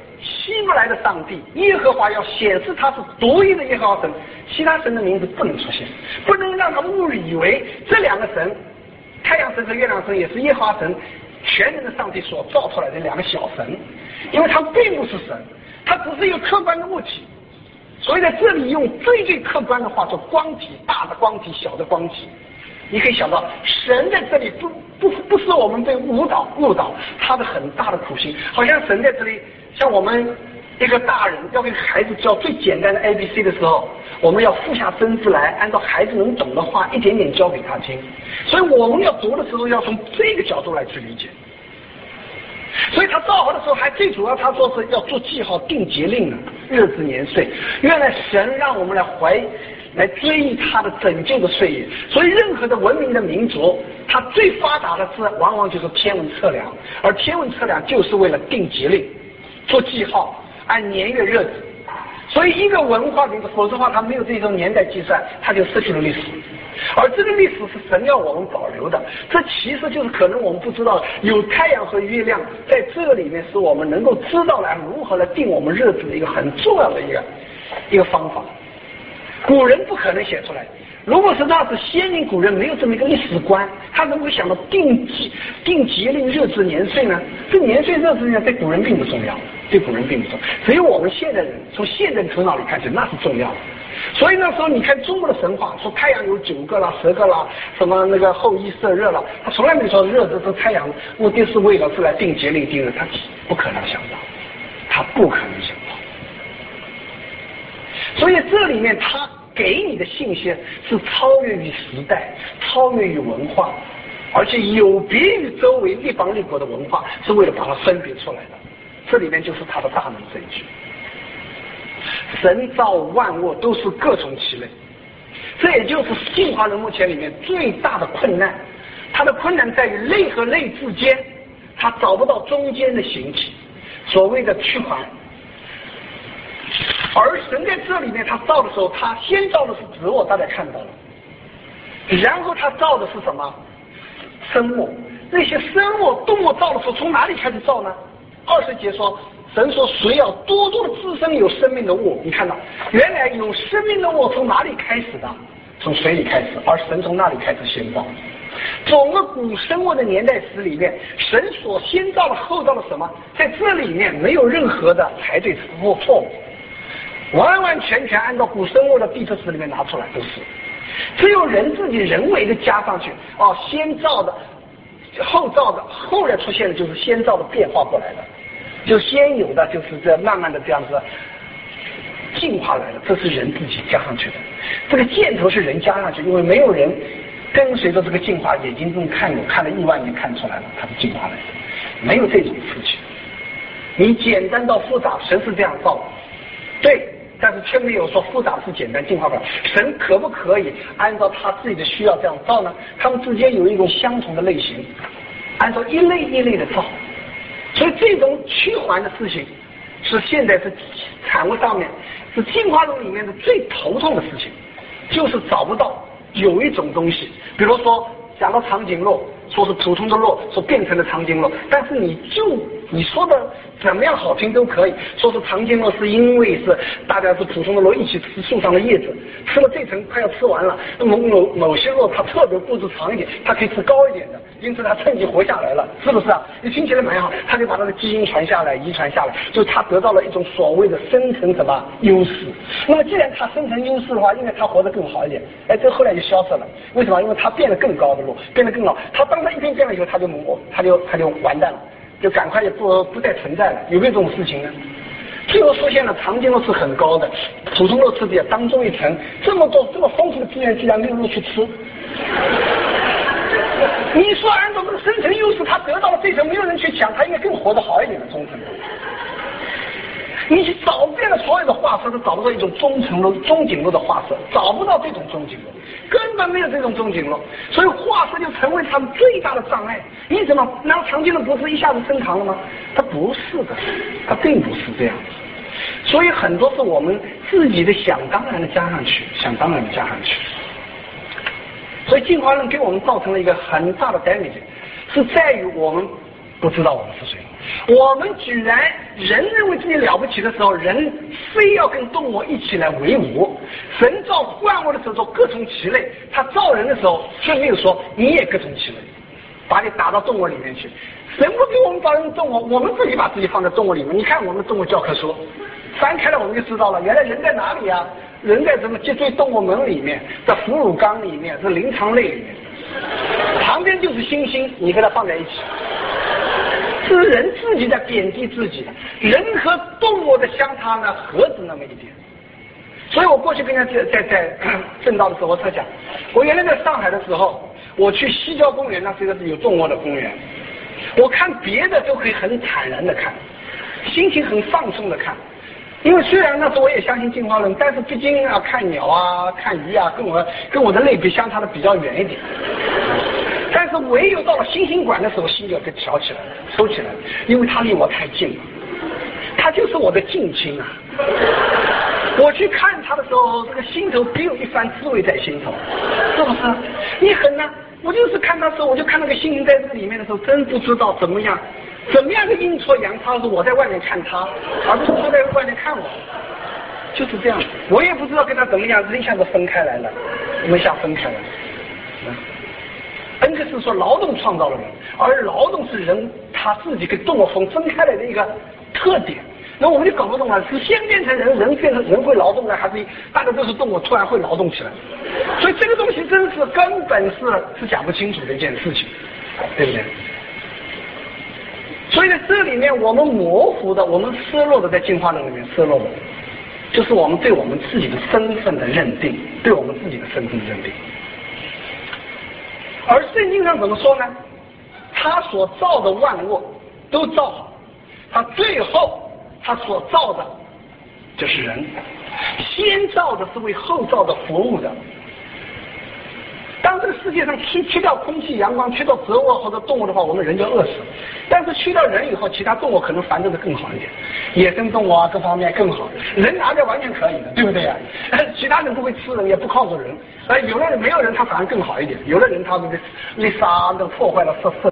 希伯来的上帝耶和华要显示他是独一的耶和华神，其他神的名字不能出现，不能让他误以为这两个神，太阳神和月亮神也是耶和华神全能的上帝所造出来的两个小神，因为他并不是神，他只是一个客观的物体。所以在这里用最最客观的话说，光体，大的光体，小的光体。你可以想到，神在这里不不不是我们被误导误导，他的很大的苦心，好像神在这里，像我们一个大人要给孩子教最简单的 A B C 的时候，我们要俯下身子来，按照孩子能懂的话，一点点教给他听。所以我们要读的时候，要从这个角度来去理解。所以他造好的时候，还最主要他说是要做记号、定节令呢，日子年岁。原来神让我们来怀。来追忆他的拯救的岁月，所以任何的文明的民族，它最发达的是往往就是天文测量，而天文测量就是为了定节令、做记号、按年月日子。所以一个文化民族，否则的话它没有这种年代计算，它就失去了历史。而这个历史是神要我们保留的，这其实就是可能我们不知道，有太阳和月亮在这个里面，是我们能够知道来如何来定我们日子的一个很重要的一个一个方法。古人不可能写出来，如果是那是先民古人没有这么一个历史观，他怎么会想到定节定节令日子年岁呢？这年岁日子呢，对古人并不重要，对古人并不重要，只有我们现代人从现代头脑里看去，那是重要的。所以那时候你看中国的神话，说太阳有九个啦、十个啦，什么那个后羿射日了，他从来没说日子是太阳，目的是为了是来定节令定日，他不可能想到，他不可能想到。所以这里面他给你的信息是超越于时代，超越于文化，而且有别于周围立邦立国的文化，是为了把它分别出来的。这里面就是他的大能证据。神造万物都是各从其类，这也就是进化论目前里面最大的困难。它的困难在于类和类之间，它找不到中间的形体，所谓的趋环。而神在这里面他造的时候，他先造的是植物，大家看到了，然后他造的是什么？生物。那些生物动物造的时候，从哪里开始造呢？二十节说，神说水要多多的滋生有生命的物。你看到，原来有生命的物从哪里开始的？从水里开始，而神从那里开始先造。整个古生物的年代史里面，神所先造的后造的什么？在这里面没有任何的排对或错误，完完全全按照古生物的地质史里面拿出来都是，只有人自己人为的加上去。哦，先造的、后造的，后来出现的就是先造的变化过来的，就先有的就是这慢慢的这样子进化来的，这是人自己加上去的。这个箭头是人加上去，因为没有人跟随着这个进化，眼睛中看有看了亿万年看出来了，它是进化来的，没有这种事情。你简单到复杂，神是这样造的，对，但是却没有说复杂是简单进化不了。神可不可以按照他自己的需要这样造呢？他们之间有一种相同的类型，按照一类一类的造。所以这种趋环的事情是现在是产物上面是进化论里面的最头痛的事情，就是找不到有一种东西，比如说讲到长颈鹿，说是普通的鹿所变成了长颈鹿，但是你就你说的怎么样好听都可以，说是长颈鹿是因为是大家是普通的鹿一起吃树上的叶子，吃了这层快要吃完了，某某某些鹿它特别骨质长一点，它可以吃高一点的，因此它趁机活下来了，是不是啊？你听起来蛮好，它就把它的基因传下来，遗传下来，就是它得到了一种所谓的生存什么优势。那么既然它生存优势的话，因为它活得更好一点，哎，这后来就消失了。为什么？因为它变得更高的鹿，变得更老，它当它一天变了以后，它就它就它就完蛋了，就赶快就不不再存在了。有没有这种事情呢？最后出现了长颈鹿是很高的，普通鹿吃的当中一层，这么多这么丰富的资源，居然没有鹿去吃。你说按照这个生存优势，它得到了这层，没有人去抢，它应该更活得好一点的中层鹿。你去找遍了所有的画色，都找不到一种中层鹿、中颈鹿的画色，找不到这种中颈鹿，根本没有这种中颈鹿，所以画色就成为他们最大的障碍。你怎么？难道长颈鹿不是一下子升堂了吗？它不是的，它并不是这样子。所以很多是我们自己的想当然的加上去，想当然的加上去。所以进化论给我们造成了一个很大的 damage， 是在于我们不知道我们是谁， 我们居然人认为自己了不起的时候，人非要跟动物一起来为伍。神造万物的时候各从其类，他造人的时候却没有说你也各从其类，把你打到动物里面去。神不给我们把人动物，我们自己把自己放在动物里面。你看我们的动物教科书翻开了，我们就知道了，原来人在哪里啊？人在什么脊椎动物门里面，在哺乳纲里面，在灵长类里面，旁边就是猩猩，你跟它放在一起，是人自己在贬低自己的。人和动物的相差呢，何止那么一点？所以我过去跟人家在在在正道的时候，我特讲，我原来在上海的时候，我去西郊公园，那是一个有动物的公园，我看别的都可以很坦然的看，心情很放松的看。因为虽然那时候我也相信进化论，但是毕竟啊，看鸟啊，看鱼啊，跟我跟我的类别相差的比较远一点。但是唯有到了猩猩馆的时候，心就给挑起来了，收起来了，因为它离我太近了，它就是我的近亲啊。我去看它的时候，这个心头别有一番滋味在心头，是不是？你很难，我就是看它的时候，我就看那个猩猩在这个里面的时候，真不知道怎么样。怎么样的阴错阳差是我在外面看他，而不是他在外面看我，就是这样。我也不知道跟他怎么样，一下子分开来了，我们一下分开了。恩格斯说劳动创造了人，而劳动是人他自己跟动物分分开来的一个特点。那我们就搞不懂了，是先变成人，人变成人会劳动呢，还是大家都是动物突然会劳动起来？所以这个东西真是根本是是讲不清楚的一件事情，对不对？所以在这里面，我们模糊的，我们失落的，在进化论里面失落的，就是我们对我们自己的身份的认定，对我们自己的身份的认定。而圣经上怎么说呢？他所造的万物都造好，他最后他所造的就是人，先造的是为后造的服务的。当这个世界上去去掉空气、阳光，去掉植物或者动物的话，我们人就饿死了。但是去掉人以后，其他动物可能繁殖的更好一点，野生动物啊各方面更好。人拿掉完全可以的，对不对呀、啊？其他人不会吃人，也不靠着人。而有的人没有人，他反而更好一点。有的人他这个那杀的破坏了色色。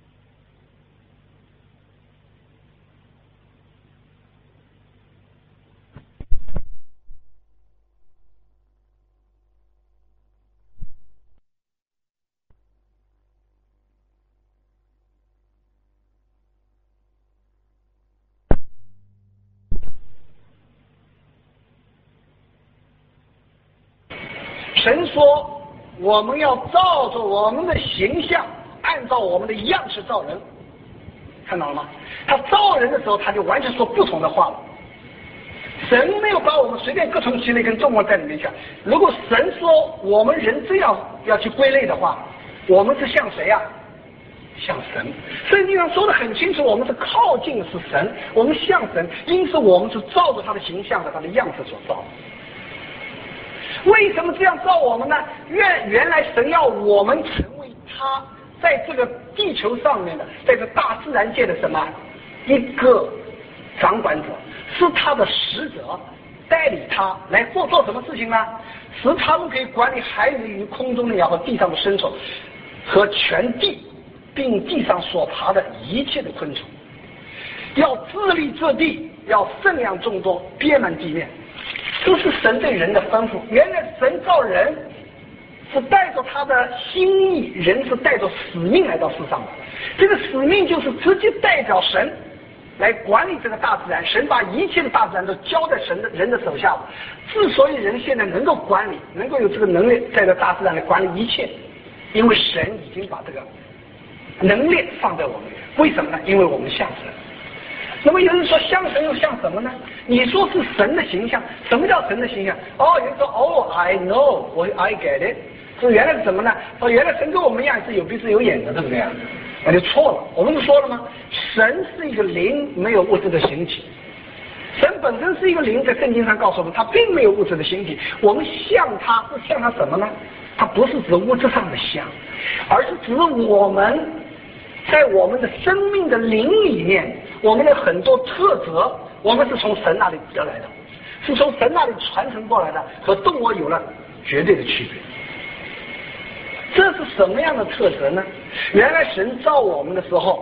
神说我们要照着我们的形象，按照我们的样式造人，看到了吗？他造人的时候，他就完全说不同的话了。神没有把我们随便各从其类跟动物在里面讲。如果神说我们人这样要去归类的话，我们是像谁啊？像神。圣经上说得很清楚，我们是靠近是神，我们像神，因此我们是照着他的形象和他的样式所造的。为什么这样造我们呢？原原来神要我们成为他在这个地球上面的，在这大自然界的什么一个掌管者，是他的使者，代理他来做做什么事情呢？使他们可以管理海里与空中的鸟和地上的牲畜和全地，并地上所爬的一切的昆虫，要治理这地，要分量众多，遍满地面。这是神对人的吩咐。原来神造人是带着他的心意，人是带着使命来到世上的。这个使命就是直接代表神来管理这个大自然。神把一切的大自然都交在神的人的手下了。之所以人现在能够管理，能够有这个能力在这大自然来管理一切，因为神已经把这个能力放在我们。为什么呢？因为我们像神。那么有人说像神又像什么呢？你说是神的形象，什么叫神的形象？哦，有人说哦 I know 我 I get it， 说原来是什么呢？说原来神跟我们一样是有鼻子有眼的，对不对啊？那就错了。我们不说了吗？神是一个灵，没有物质的形体。神本身是一个灵，在圣经上告诉我们，他并没有物质的形体。我们像他是像他什么呢？它不是指物质上的像，而是指我们在我们的生命的灵里面，我们的很多特质，我们是从神那里得来的，是从神那里传承过来的，和动物有了绝对的区别。这是什么样的特质呢？原来神造我们的时候，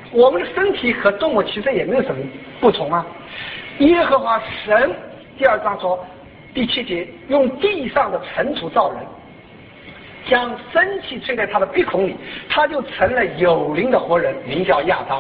我们的身体和动物其实也没有什么不同啊。耶和华神第二章说第七节，用地上的尘土造人，将生气吹在他的鼻孔里，他就成了有灵的活人，名叫亚当。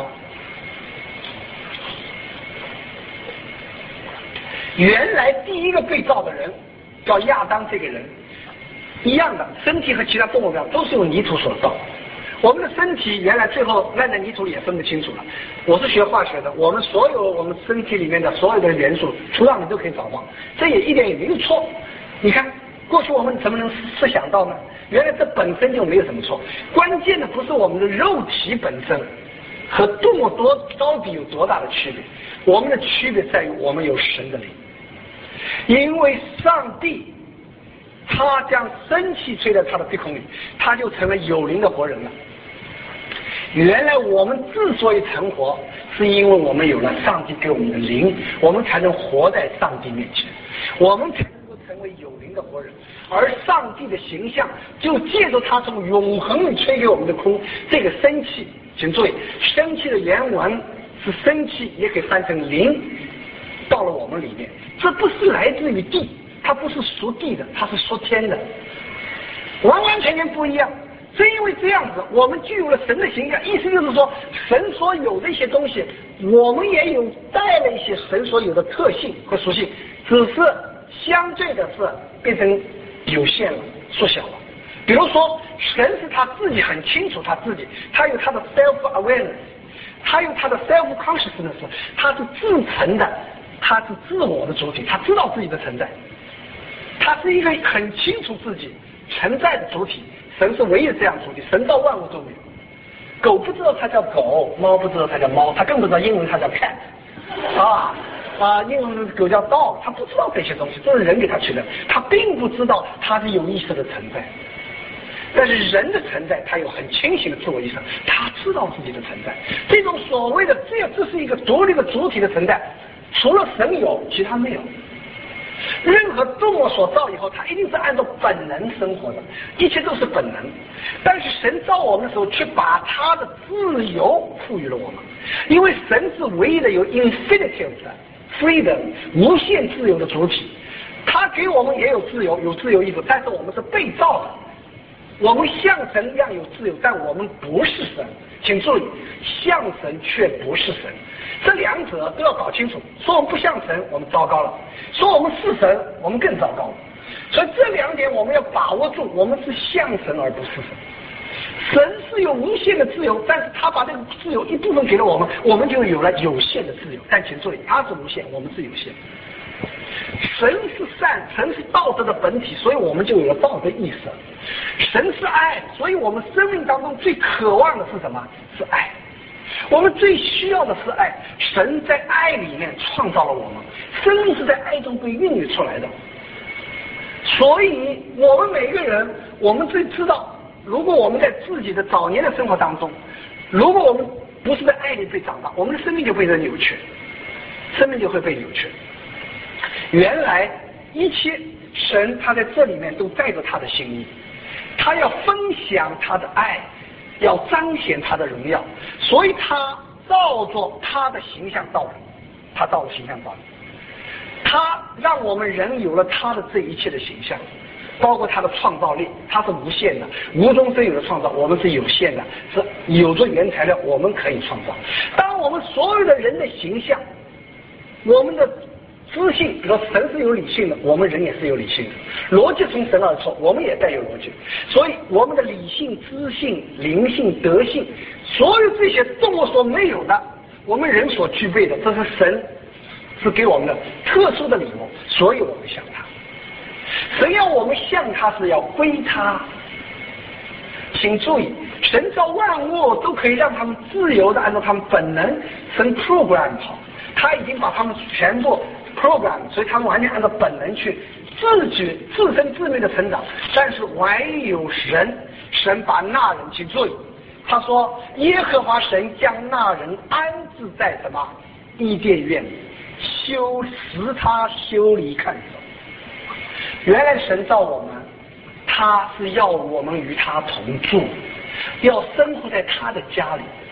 原来第一个被造的人叫亚当，这个人一样的身体和其他动物一样，都是用泥土所造。我们的身体原来最后烂在泥土里也分不清楚了。我是学化学的，我们所有我们身体里面的所有的元素土壤里都可以找到，这也一点也没有错。你看过去我们怎么能设想到呢？原来这本身就没有什么错。关键的不是我们的肉体本身和动物多到底有多大的区别，我们的区别在于我们有神的灵。因为上帝他将生气吹在他的鼻孔里，他就成了有灵的活人了。原来我们之所以成活，是因为我们有了上帝给我们的灵，我们才能活在上帝面前，我们才能够成为有灵的活人。而上帝的形象就借着他从永恒里吹给我们的空，这个生气，请注意，生气的原文是生气，也可以翻成灵，到了我们里面。这不是来自于地，它不是属地的，它是属天的，完完全全不一样。正因为这样子，我们具有了神的形象，意思就是说，神所有的一些东西，我们也有带了一些神所有的特性和属性，只是相对的是变成有限了，缩小了。比如说，神是他自己很清楚他自己，他有他的 self awareness， 他有他的 self consciousness， 他是自成的，他是自我的主体，他知道自己的存在，他是一个很清楚自己存在的主体。神是唯一这样主体，神造万物都没有。狗不知道它叫狗，猫不知道它叫猫，它更不知道英文它叫 cat 啊啊，英文的狗叫 dog， 它不知道这些东西，这是人给它取的，它并不知道它是有意识的存在。但是人的存在，他有很清醒的自我意识，他知道自己的存在。这种所谓的这这是一个独立的主体的存在，除了神有，其他没有。任何动物所造以后，它一定是按照本能生活的，一切都是本能。但是神造我们的时候，却把他的自由赋予了我们，因为神是唯一的有 infinitive 的 freedom 无限自由的主体，他给我们也有自由，有自由意志，但是我们是被造的。我们像神一样有自由，但我们不是神。请注意，像神却不是神，这两者都要搞清楚。说我们不像神，我们糟糕了；说我们是神，我们更糟糕了。所以这两点我们要把握住，我们是像神而不是神。神是有无限的自由，但是他把这个自由一部分给了我们，我们就有了有限的自由。但请注意，他是无限，我们是有限。神是善，神是道德的本体，所以我们就有了道德意识。神是爱，所以我们生命当中最渴望的是什么？是爱。我们最需要的是爱。神在爱里面创造了我们，生命是在爱中被孕育出来的。所以我们每个人，我们最知道，如果我们在自己的早年的生活当中，如果我们不是在爱里被长大，我们的生命就会被扭曲，生命就会被扭曲。原来一切神他在这里面都带着他的心意，他要分享他的爱，要彰显他的荣耀，所以他照着他的形象造人，他照着形象造人，他让我们人有了他的这一切的形象，包括他的创造力，他是无限的，无中生有的创造，我们是有限的，是有着原材料，我们可以创造。当我们所有的人的形象，我们的知性，比如说神是有理性的，我们人也是有理性的，逻辑从神而出，我们也带有逻辑，所以我们的理性、知性、灵性、德性，所有这些动物所没有的，我们人所具备的，这是神是给我们的特殊的礼物，所以我们像他。神要我们像他，是要归他。请注意，神造万物都可以让他们自由的按照他们本能，神 program 好，他已经把他们全部program， 所以他们完全按照本能去自己自生自灭的成长。但是唯有神，神把那人，请注意，他说耶和华神将那人安置在什么伊甸园里，修使他修理看守。原来神造我们，他是要我们与他同住，要生活在他的家里。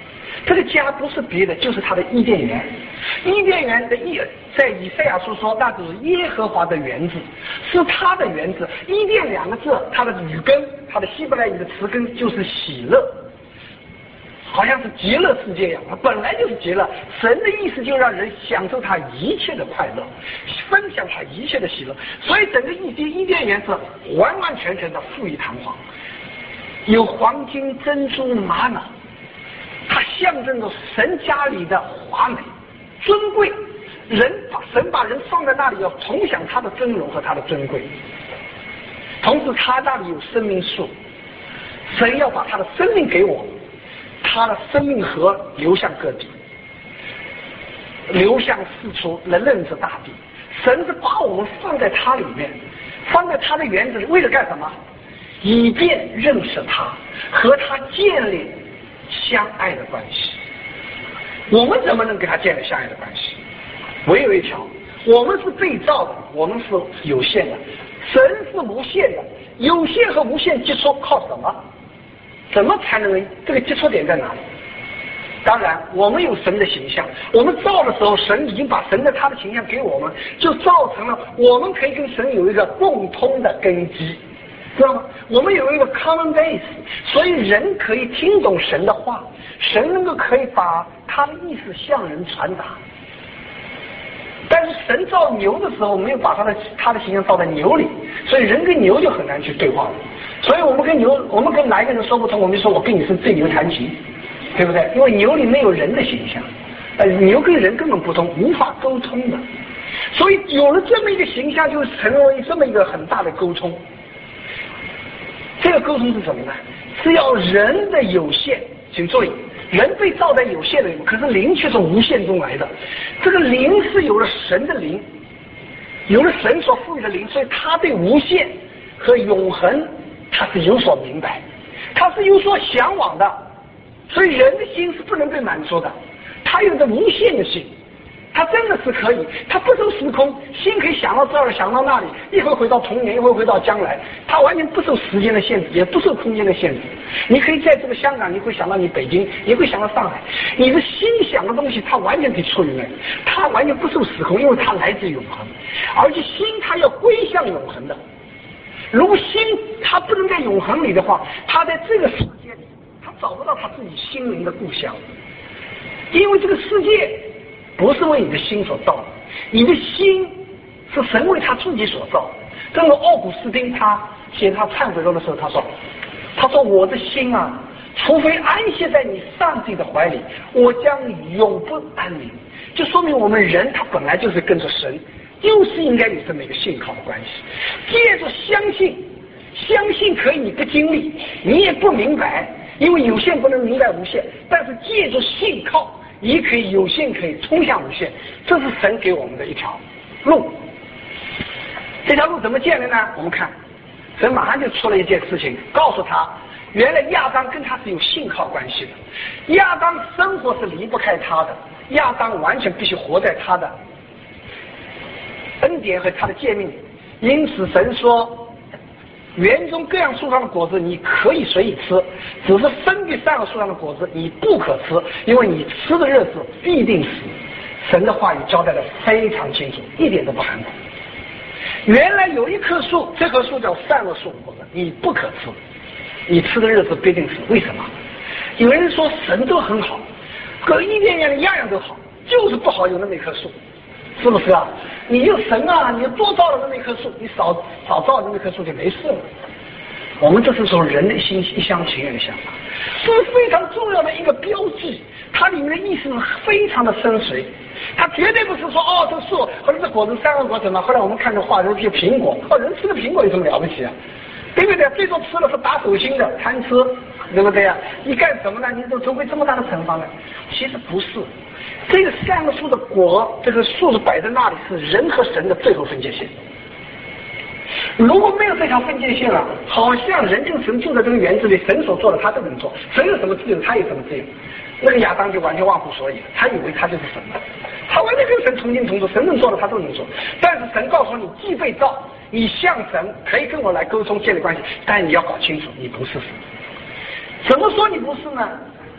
这个家不是别的，就是他的伊甸园。伊甸园的伊，在以赛亚书说，那就是耶和华的园子，是他的园子。伊甸两个字，它的语根，它的希伯来语的词根就是喜乐，好像是极乐世界一样，它本来就是极乐。神的意思就让人享受他一切的快乐，分享他一切的喜乐。所以整个伊甸伊甸园是完完全全的富丽堂皇，有黄金、珍珠、玛瑙。它象征着神家里的华美、尊贵，人把神把人放在那里，要同享他的尊荣和他的尊贵。同时，他那里有生命树，神要把他的生命给我，他的生命河流向各地，流向四处，能认识大地。神是把我们放在他里面，放在他的园子里，为了干什么？以便认识他，和他建立相爱的关系。我们怎么能跟他建立相爱的关系？唯有一条，我们是被造的，我们是有限的，神是无限的，有限和无限基础靠什么？怎么才能这个基础点在哪里？当然我们有神的形象，我们造的时候神已经把神的他的形象给我们，就造成了我们可以跟神有一个共通的根基，知道吗？我们有一个 common base， 所以人可以听懂神的话，神能够可以把他的意思向人传达。但是神造牛的时候没有把他的他的形象造在牛里，所以人跟牛就很难去对话了。所以我们跟牛，我们跟哪一个人说不通，我们就说我跟你是对牛弹琴，对不对？因为牛里没有人的形象，呃，牛跟人根本不同，无法沟通的。所以有了这么一个形象，就成为这么一个很大的沟通。这个沟通是什么呢？是要人的有限，请注意，人被造在有限的里面，可是灵却是无限中来的。这个灵是有了神的灵，有了神所赋予的灵，所以他对无限和永恒他是有所明白，他是有所向往的。所以人的心是不能被满足的，他有着无限的心，他真的是可以，他不受时空，心可以想到这儿想到那里，一会回到童年，一会回到将来，他完全不受时间的限制，也不受空间的限制。你可以在这个香港，你会想到你北京，你会想到上海，你的心想的东西他完全可以处理来，他完全不受时空，因为他来自永恒，而且心他要归向永恒的。如果心他不能在永恒里的话，他在这个世界里他找不到他自己心灵的故乡，因为这个世界不是为你的心所造的，你的心是神为他自己所造。正如奥古斯丁他写他忏悔录的时候他说他说我的心啊，除非安息在你上帝的怀里，我将永不安宁。就说明我们人他本来就是跟着神，就是应该有这么一个信靠的关系。借着相信，相信可以你不经历，你也不明白，因为有限不能明白无限，但是借着信靠，你可以有限可以通向无限，这是神给我们的一条路。这条路怎么建的呢？我们看神马上就出了一件事情，告诉他原来亚当跟他是有信靠关系的，亚当生活是离不开他的，亚当完全必须活在他的恩典和他的诫命。因此神说园中各样树上的果子你可以随意吃，只是分别善恶树上的果子你不可吃，因为你吃的日子必定死。神的话语交代的非常清楚，一点都不含糊。原来有一棵树，这棵树叫善恶树果子，你不可吃，你吃的日子必定死。为什么？有人说神都很好，可伊甸园里样样都好，就是不好有那么一棵树，是不是啊？你有神啊，你多造了那么一棵树，你少少造那么一棵树就没事了。我们这是说人的心一厢情愿的想法，是非常重要的一个标记，它里面的意思非常的深邃。它绝对不是说哦这树或者这果子善恶果子嘛，后来我们看着画有些苹果，哦人吃的苹果有什么了不起啊？对不对？最多吃了是打手心的贪吃，对不对啊？你干什么呢？你怎么会这么大的惩罚呢？其实不是，这个善恶树的果，这个树是摆在那里，是人和神的最后分界线。如果没有这条分界线了，好像人跟神住在这个园子里，神所做的他都能做，神有什么自由他有什么自由，那个亚当就完全忘乎所以了，他以为他就是神了，他完全跟神同进同出，神能做的他都能做。但是神告诉你，既被造，你像神可以跟我来沟通建立关系，但你要搞清楚你不是神。怎么说你不是呢？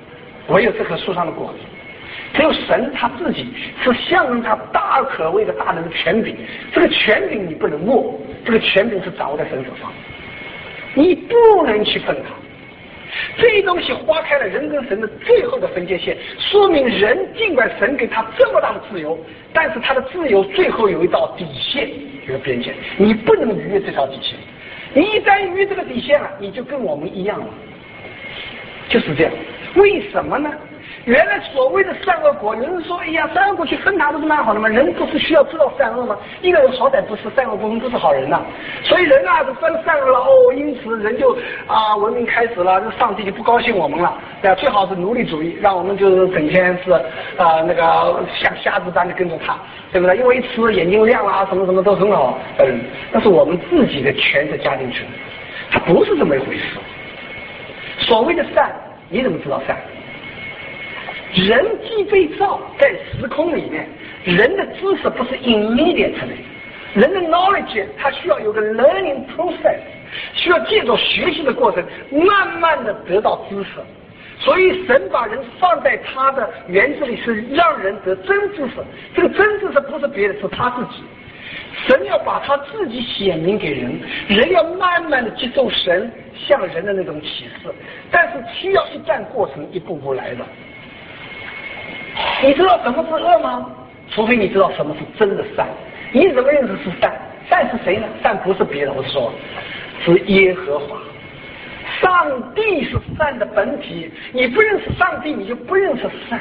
唯有这棵树上的果子。只有神他自己是象征他大而可畏的大能的权柄，这个权柄你不能握，这个权柄是掌握在神手上，你不能去碰它。这东西划开了人跟神的最后的分界线，说明人尽管神给他这么大的自由，但是他的自由最后有一道底线，有个边界，你不能逾越这条底线。你一旦逾越这个底线了，你就跟我们一样了，就是这样。为什么呢？原来所谓的善恶果，有人说哎呀，善恶果去分它不是蛮好的吗？人不是需要知道善恶吗？一个人好歹不是善恶不分，不是好人呐、啊。所以人啊是分善恶了哦，因此人就啊文明开始了，这上帝就不高兴我们了，对吧？最好是奴隶主义，让我们就是整天是啊那个像瞎子般的跟着他，对不对？因为一吃眼睛亮啊，什么什么都很好的人，那是我们自己的权在加进去的，它不是这么一回事。所谓的善，你怎么知道善？人既被造在时空里面，人的知识不是 immediately， 人的 knowledge 它需要有个 learning process， 需要借着学习的过程慢慢的得到知识。所以神把人放在他的园子里，是让人得真知识。这个真知识不是别的，是他自己。神要把他自己显明给人，人要慢慢的接受神向人的那种启示，但是需要一段过程，一步步来的。你知道什么是恶吗？除非你知道什么是真的善。你怎么认识是善？善是谁呢？善不是别人，我说是耶和华。上帝是善的本体，你不认识上帝，你就不认识善。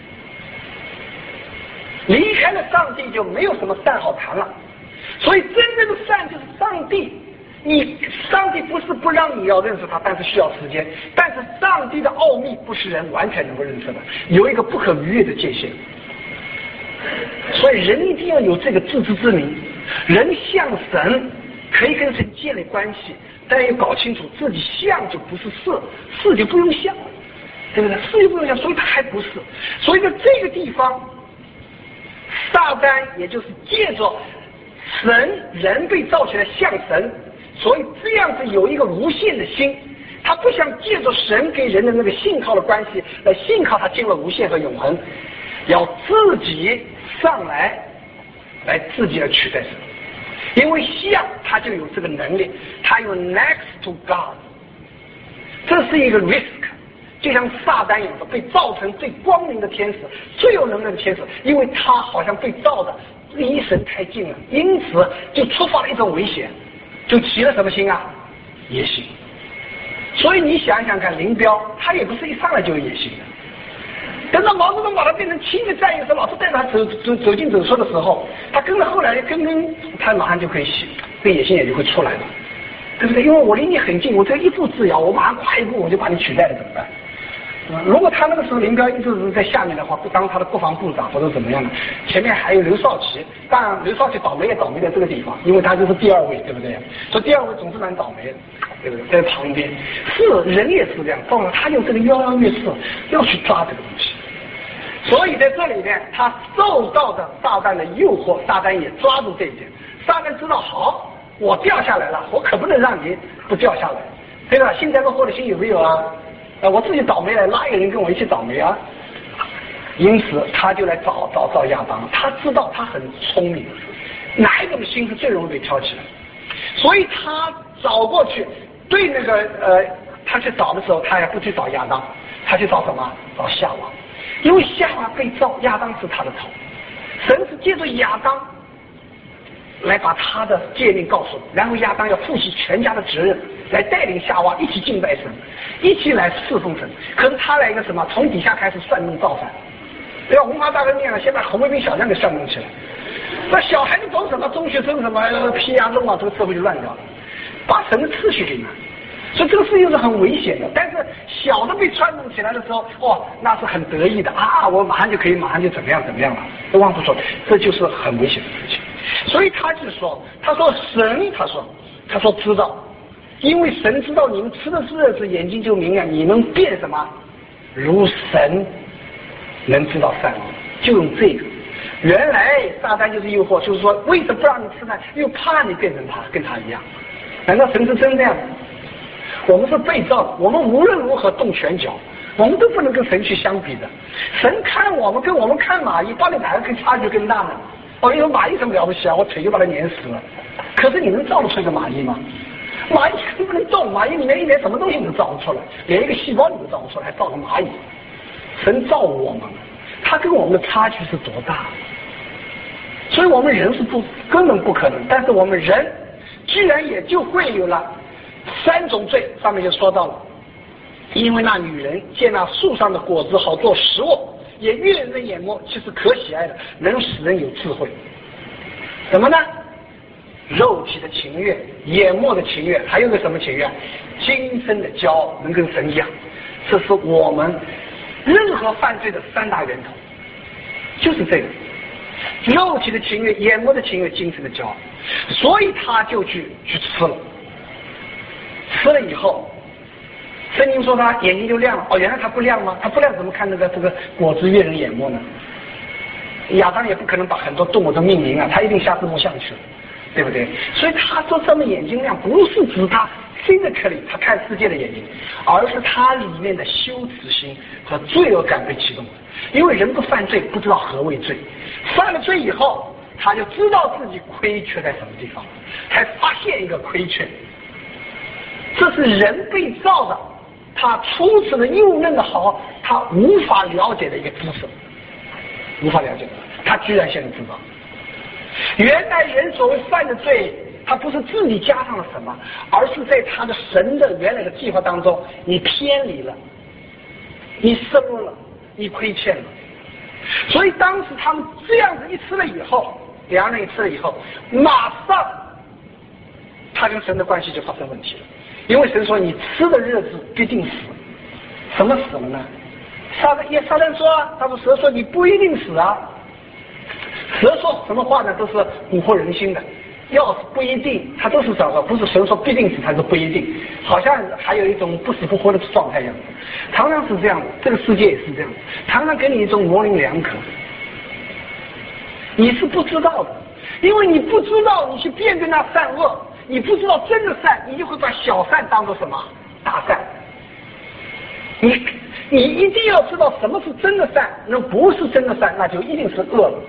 离开了上帝，就没有什么善好谈了。所以真正的善就是上帝。你上帝不是不让你要认识他，但是需要时间。但是上帝的奥秘不是人完全能够认识的，有一个不可逾越的界限。所以人一定要有这个自知之明。人向神可以跟神建立关系，但要搞清楚自己像就不是事，事就不用像，对不对？事就不用像，所以他还不是。所以在这个地方，撒旦也就是借着神人被造起来像神。所以这样子有一个无限的心，他不想借着神给人的那个信靠的关系来信靠他进了无限和永恒，要自己上来来自己来取代神。因为像他就有这个能力，他有 next to God， 这是一个 risk。就像撒旦有的被造成最光明的天使，最有能力的天使，因为他好像被造的离神太近了，因此就触发了一种危险，就起了什么心啊？野心。所以你想想看，林彪他也不是一上来就有野心的。等到毛泽东把他变成亲密战友时，老是带着他走走走进走出的时候，他跟着后来跟跟他马上就可以洗，这野心也就会出来了，对不对？因为我离你很近，我这一步之遥，我马上跨一步我就把你取代了，怎么办？如果他那个时候林彪一直是在下面的话，不当他的国防部长或者怎么样的，前面还有刘少奇，当然刘少奇倒霉也倒霉在这个地方，因为他就是第二位，对不对？所以第二位总是蛮倒霉的，对不对？在旁边是人也是这样，到了他有这个摇摇欲试，要去抓这个东西。所以在这里面，他受到的撒旦的诱惑，撒旦也抓住这一点。撒旦知道，好，我掉下来了，我可不能让你不掉下来，对吧？幸灾乐祸的心有没有啊？呃，我自己倒霉了，哪有人跟我一起倒霉啊？因此，他就来找找找亚当。他知道他很聪明，哪一种心是最容易被挑起来？所以他找过去，对那个呃，他去找的时候，他也不去找亚当，他去找什么？找夏娃，因为夏娃被造，亚当是他的头。神是借着亚当来把他的诫命告诉，然后亚当要负起全家的责任，来带领夏娃一起敬拜神，一起来侍奉神。可是他来一个什么？从底下开始煽动造反，对吧？文化大革命了，先把红卫兵小将给煽动起来。那小孩子懂什么？中学生什么批呀弄啊，这个社会就乱掉了，把神的秩序给拿。所以这个事情是很危险的。但是小的被煽动起来的时候，哦，那是很得意的啊！我马上就可以，马上就怎么样怎么样了，都忘不说，这就是很危险的事情。所以他就说，他说神，他说，他说知道，因为神知道你们吃的是日子，眼睛就明亮，你们变什么？如神能知道善恶，就用这个。原来撒旦就是诱惑，就是说为什么不让你吃呢？又怕你变成他，跟他一样。难道神是真这样？我们是被造的，我们无论如何动拳脚， 我们都不能跟神去相比的。神看我们跟我们看蚂蚁，到底哪个跟差距更大呢？哦，你说蚂蚁什么了不起啊？我腿就把它碾死了。可是你能造得出一个蚂蚁吗？蚂蚁根本不能动，蚂蚁里面一点什么东西你都造不出来，连一个细胞你都造不出来，还造个蚂蚁。神造我们，他跟我们的差距是多大？所以我们人是不根本不可能，但是我们人居然也就会有了三种罪，上面就说到了，因为那女人见那树上的果子好做食物，也悦人眼目，其实可喜爱的，能使人有智慧。什么呢？肉体的情愿，眼目的情愿，还有个什么情愿？今生的骄傲，能跟神一样。这是我们任何犯罪的三大源头，就是这个肉体的情愿、眼目的情愿、精神的骄傲。所以他就去去吃了，吃了以后，圣经说他眼睛就亮了。哦，原来他不亮吗？他不亮怎么看那个这个果子悦人眼目呢？亚当也不可能把很多动物都命名啊，他一定下字幕像去了，对不对？所以他说这么眼睛亮，不是指他真的可以他看世界的眼睛，而是他里面的羞耻心和罪恶感被启动了。因为人不犯罪不知道何为罪，犯了罪以后他就知道自己亏缺在什么地方，才发现一个亏缺。这是人被造的，他初次的幼嫩的好，他无法了解的一个知识，无法了解的，他居然现在知道。原来人所谓犯的罪，他不是自己加上了什么，而是在他的神的原来的计划当中，你偏离了，你失落了，你亏欠了。所以当时他们这样子一吃了以后，两人一吃了以后，马上他跟神的关系就发生问题了。因为神说你吃的日子必定死。什么死了呢？撒旦也撒旦说，他说蛇说你不一定死啊。蛇说什么话呢？都是蛊惑人心的。要是不一定，他都是这样说，不是神说必定死，他说不一定，好像还有一种不死不活的状态一样。常常是这样的，这个世界也是这样，常常给你一种模棱两可，你是不知道的，因为你不知道你去辨别那善恶，你不知道真的善，你就会把小善当作什么大善。你你一定要知道什么是真的善，那不是真的善，那就一定是恶了。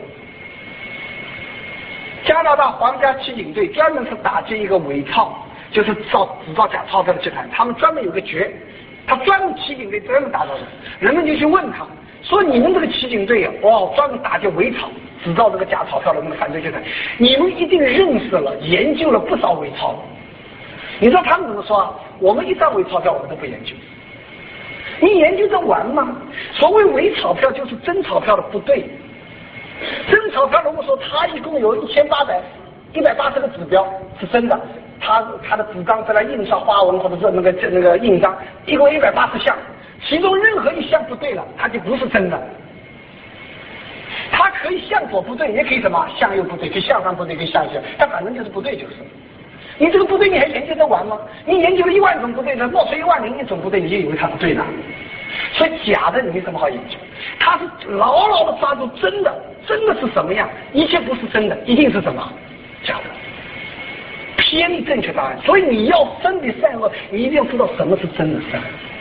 加拿大皇家骑警队专门是打击一个伪钞，就是造制造假钞票的集团，他们专门有个局，他专门骑警队专门打造的，人们就去问他说：“你们这个骑警队啊，哦，专门打击伪钞，制造这个假钞票的那个犯罪集团，你们一定认识了、研究了不少伪钞。”你说他们怎么说啊？我们一张伪钞票我们都不研究。你研究得完吗？所谓伪钞票就是真钞票的不对。真钞票如果说它一共有一千八百一百八十个指标是真的，它它的纸张在那印上花纹或者是那个那个印章一共一百八十项，其中任何一项不对了，它就不是真的。它可以向左不对，也可以什么向右不对，可以向上不对，可以向下，它反正就是不对就是。你这个不对你还研究得完吗？你研究了一万种不对的，冒出一万零一种不对，你就以为它是对的。所以假的你没什么好研究，它是牢牢的抓住真的，真的是什么样，一切不是真的，一定是什么假的，偏离正确答案。所以你要分别善恶，你一定要知道什么是真的善。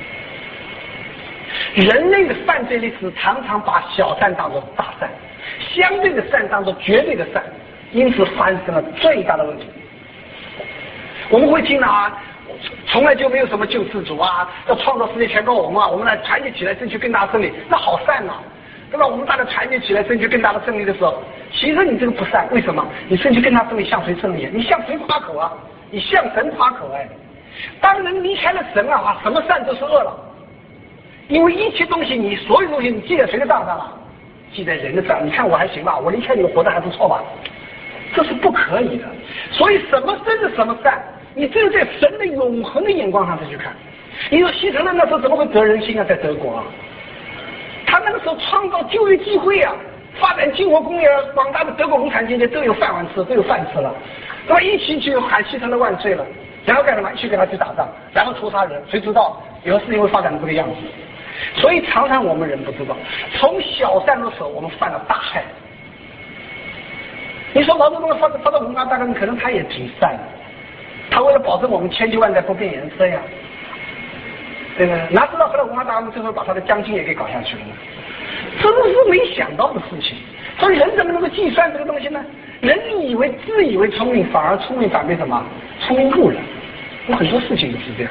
人类的犯罪历史常常把小善当作大善，相对的善当作绝对的善，因此发生了最大的问题。我们会听啊，从来就没有什么救世主啊，要创造世界全靠我们啊，我们来团结起来争取更大的胜利，那好善呐、啊，对吧？我们大家团结起来争取更大的胜利的时候，其实你这个不善，为什么？你争取更大的胜利向谁胜利？你向谁夸口啊？你向神夸口哎！当人离开了神啊，什么善都是恶了，因为一切东西，你所有东西你记在谁的账上了？记在人的账。你看我还行吧，我离开你活得还不错吧？这是不可以的。所以什么真的什么善？你只有在神的永恒的眼光上再去看。你说希特勒那时候怎么会得人心啊？在德国啊，他那个时候创造就业机会啊，发展进口工业，广大的德国无产阶级都有饭碗吃，都有饭吃了，那么一起去喊希特勒万岁了，然后干什么？一起跟他去打仗，然后屠杀人，谁知道以后事情会发展成这个样子？所以常常我们人不知道，从小善入手，我们犯了大害。你说毛泽东发发到文化大革命，可能他也挺善的。他为了保证我们千秋万代不变颜色呀， 对吧？哪知道后来文化大革命最后把他的将军也给搞下去了呢？这都是没想到的事情。所以人怎么能够计算这个东西呢？人以为自以为聪明，反而聪明反被什么？聪明误人。有很多事情都是这样。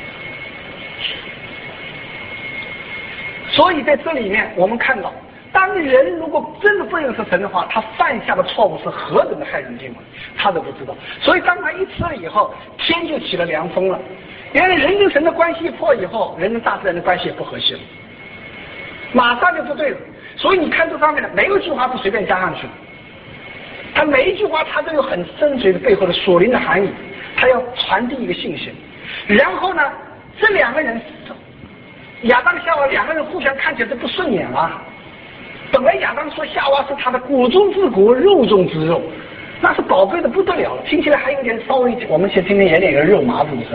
所以在这里面我们看到，当人如果真的不认识神的话，他犯下的错误是何等的骇人听闻，他都不知道。所以当他一吃了以后，天就起了凉风了。原来人跟神的关系破以后，人跟大自然的关系也不和谐了，马上就不对了。所以你看这上面的每一句话是随便加上去的，他每一句话他都有很深邃的背后的属灵的含义，他要传递一个信息。然后呢，这两个人亚当夏娃两个人互相看起来都不顺眼了。本来亚当说夏娃是他的骨中之骨，肉中之肉，那是宝贝的不得了了，听起来还有点稍微，我们先听听有点个肉麻，是不是？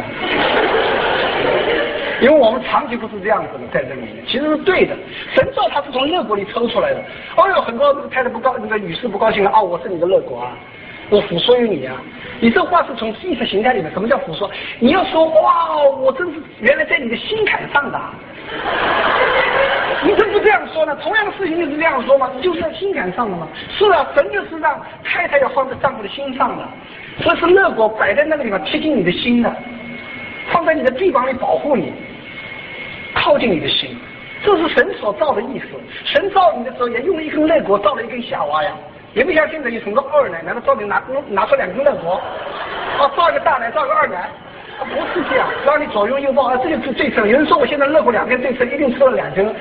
因为我们长期不是这样子的，在这里面其实是对的。神造他是从乐国里抽出来的。哦哟，很多太太不高，那个女士不高兴了啊、哦！我是你的乐国啊，我辅说于你啊。你这话是从意识形态里面，什么叫辅说？你要说哇，我真是原来在你的心坎上的、啊。你怎么不这样说呢？同样的事情就是这样说吗？就是在心坎上的吗？是啊，神就是让太太要放在丈夫的心上的，这是乐国摆在那个地方贴近你的心的，放在你的臂膀里保护你，靠近你的心，这是神所造的意思。神造你的时候也用了一根肋骨造了一根夏娃呀，也不像现在有很多二奶，难道造你拿拿出两根肋骨，啊，造一个大奶，造一个二奶？啊、不是这样，让你左拥右抱，啊，这就是对称。有人说我现在肋骨两边对称，一定吃了两根。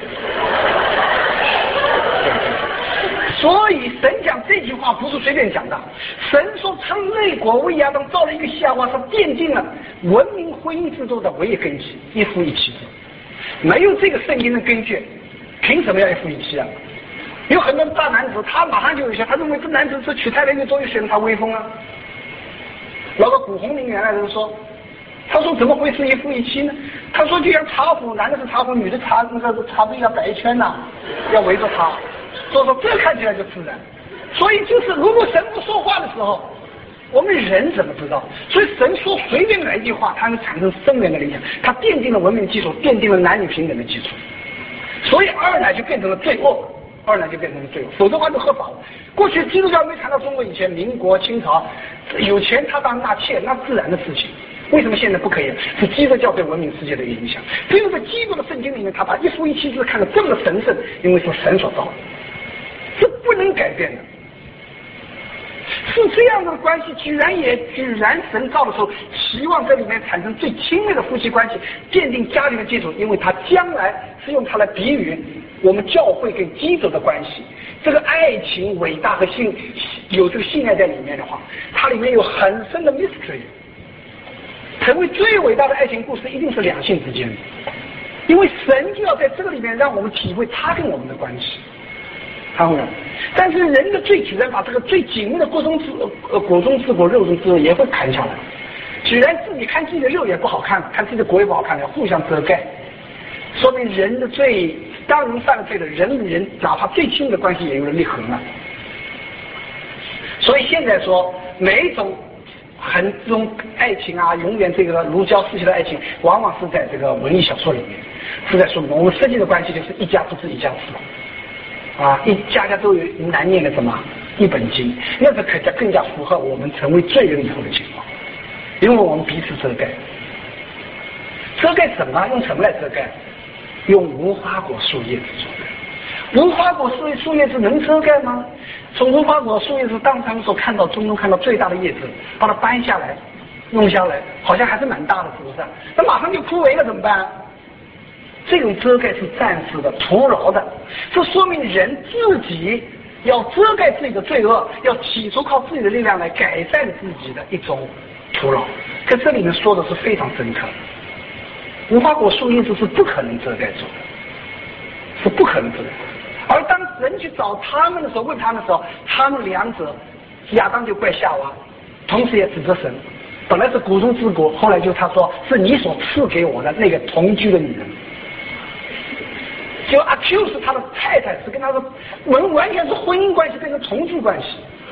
所以神讲这句话不是随便讲的，神说称肋骨为亚当造了一个夏娃，是奠定了文明婚姻制度的唯一根基，一夫一妻制。没有这个圣经的根据，凭什么要一夫一妻啊？有很多大男子，他马上就有些，他认为这男子是娶太太越多越显得他威风啊。老个古红林原来人说，他说怎么会是一夫一妻呢？他说就像茶壶，男的是茶壶，女的茶那个茶杯要摆一圈呐、啊，要围着他。所以说这看起来就自然。所以就是如果神不说话的时候，我们人怎么知道？所以神说随便来一句话，它能产生深远的影响，它奠定了文明基础，奠定了男女平等的基础。所以二奶就变成了罪恶，二奶就变成了罪恶，否则的话就合法了。过去基督教没传到中国以前，民国清朝有钱他当纳妾，那自然的事情。为什么现在不可以？是基督教对文明世界的影响。所以在基督的圣经里面，他把一夫一妻制看得这么神圣，因为是神所造的，是不能改变的。是这样的关系，居然也居然神造的时候，希望在里面产生最亲密的夫妻关系，奠定家庭的基础，因为他将来是用它来比喻我们教会跟基督的关系。这个爱情伟大和信有这个信赖在里面的话，它里面有很深的 mystery。成为最伟大的爱情故事，一定是两性之间的，因为神就要在这个里面让我们体会他跟我们的关系。当然，但是人的罪居然把这个最紧密的骨中之呃骨中之骨，肉中之肉也会砍下来，居然自己看自己的肉也不好看了，看自己的骨也不好看了，互相遮盖，说明人的罪，当人犯了罪的人与人，哪怕最亲的关系也有了裂痕了。所以现在说每一种很这种爱情啊，永远这个如胶似漆的爱情，往往是在这个文艺小说里面，是在说明我们设计的关系就是一家不知一家事啊，一家家都有难念的什么一本经，那是更加更加符合我们成为罪人以后的情况，因为我们彼此遮盖，遮盖什么？用什么来遮盖？用无花果树叶子遮盖。无花果树树叶子能遮盖吗？从无花果树叶子当场所看到中中看到最大的叶子，把它搬下来弄下来，好像还是蛮大的，是不是？那马上就枯萎了，怎么办？这种遮盖是暂时的、徒劳的，这说明人自己要遮盖自己的罪恶，要企图靠自己的力量来改善自己的一种徒劳。可这里面说的是非常深刻的，无花果树叶子是不可能遮盖住的，是不可能遮盖。而当人去找他们的时候，问他们的时候，他们两者，亚当就怪夏娃，同时也指责神。本来是骨中之骨，后来就他说是你所赐给我的那个同居的女人，就 accuse 他的太太是跟他的完完全是婚姻关系变成同居关系，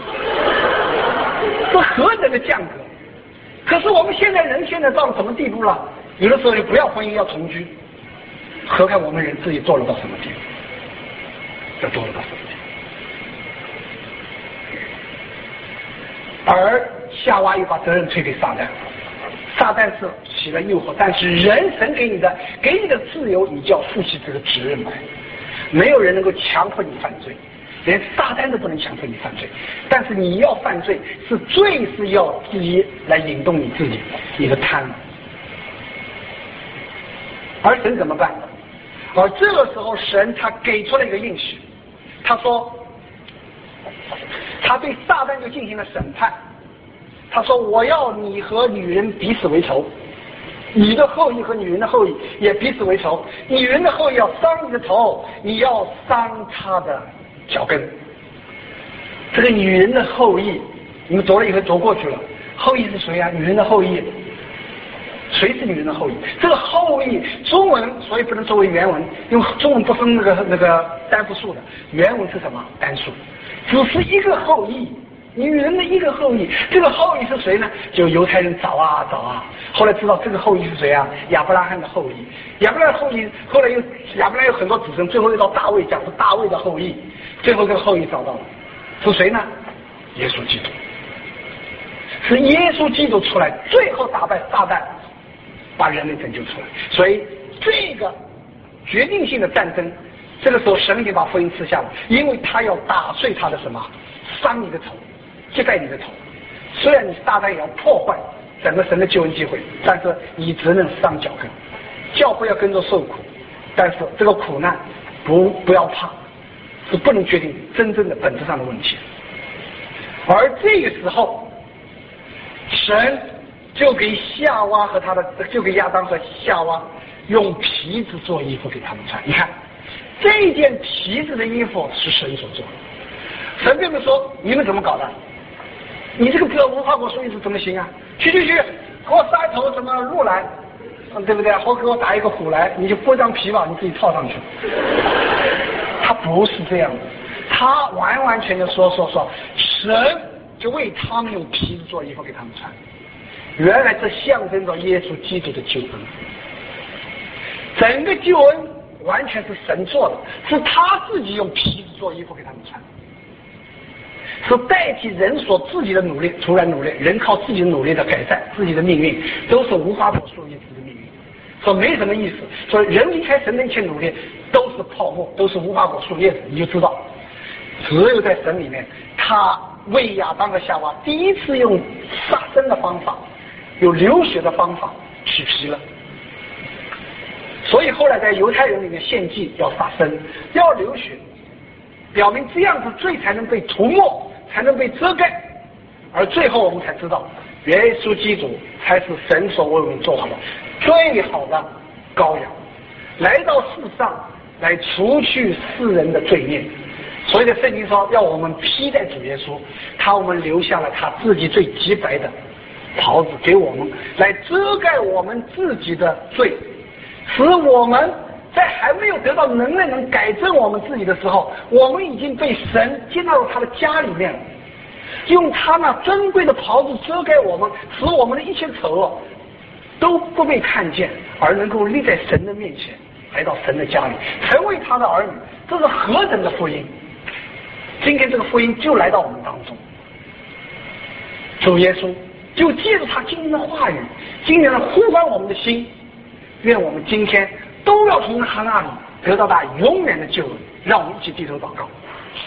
这何等的降格！可是我们现在人现在到了什么地步了？有的时候也不要婚姻，要同居， 何看我们人自己做了到什么地步？这做了到什么地步？而夏娃又把责任推给撒旦，撒旦是起了诱惑，但是人神给你的给你的自由，你就要负起这个责任来。没有人能够强迫你犯罪，连撒旦都不能强迫你犯罪。但是你要犯罪，是罪是要自己来引动你自己，你的贪婪。而神怎么办？而这个时候，神他给出了一个应许，他说，他对撒旦就进行了审判。他说：“我要你和女人彼此为仇，你的后裔和女人的后裔也彼此为仇。女人的后裔要伤你的头，你要伤她的脚跟。”这个女人的后裔，你们读了以后读过去了。后裔是谁啊？女人的后裔。谁是女人的后裔？这个后裔，中文所以不能作为原文，因为中文不分那个那个单复数的，原文是什么？单数，只是一个后裔。女人的一个后裔，这个后裔是谁呢？就犹太人找啊找啊，后来知道这个后裔是谁啊？亚伯拉罕的后裔。亚伯拉罕的后裔，后来又亚伯拉罕有很多子孙，最后又到大卫，讲是大卫的后裔。最后这个后裔找到了，是谁呢？耶稣基督。是耶稣基督出来，最后打败撒旦，把人类拯救出来。所以这个决定性的战争，这个时候神已经把福音赐下了，因为他要打碎他的什么？伤你的头，揭盖你的头。虽然你撒旦也要破坏整个神的救恩机会，但是你只能伤脚跟。教会要跟着受苦，但是这个苦难不不要怕，是不能决定真正的本质上的问题。而这个时候，神就给夏娃和他的，就给亚当和夏娃用皮子做衣服给他们穿。你看，这件皮子的衣服是神所做的。神并没说你们怎么搞的，你这个这无花果树意思怎么行啊？去去去，给我杀一头什么鹿来，嗯，对不对？或给我打一个虎来，你就剥张皮吧，你自己套上去。他不是这样的，他完完全全说说说，神就为他们用皮子做衣服给他们穿。原来这象征着耶稣基督的救恩，整个救恩完全是神做的，是他自己用皮子做衣服给他们穿。是代替人所自己的努力，出来努力，人靠自己的努力的改善自己的命运，都是无花果树叶子的命运，说没什么意思。说人离开神的一切努力都是泡沫，都是无花果树叶子，你就知道，只有在神里面，他为亚当和夏娃第一次用杀生的方法，有流血的方法取皮了。所以后来在犹太人里面献祭要杀生，要流血，表明这样子罪才能被涂抹，才能被遮盖。而最后我们才知道，耶稣基督才是神所为我们做好的最好的羔羊，来到世上来除去世人的罪孽。所以在圣经说要我们披戴主耶稣，他我们留下了他自己最洁白的袍子给我们，来遮盖我们自己的罪，使我们在还没有得到能力能改正我们自己的时候，我们已经被神接纳到他的家里面了，用他那珍贵的袍子遮盖我们，使我们的一切丑恶都不被看见，而能够立在神的面前，来到神的家里，成为他的儿女。这是何等的福音！今天这个福音就来到我们当中，主耶稣就借着他今天的话语，今天的呼唤我们的心，愿我们今天都要从他那里得到他永远的救恩。让我们一起低头祷告。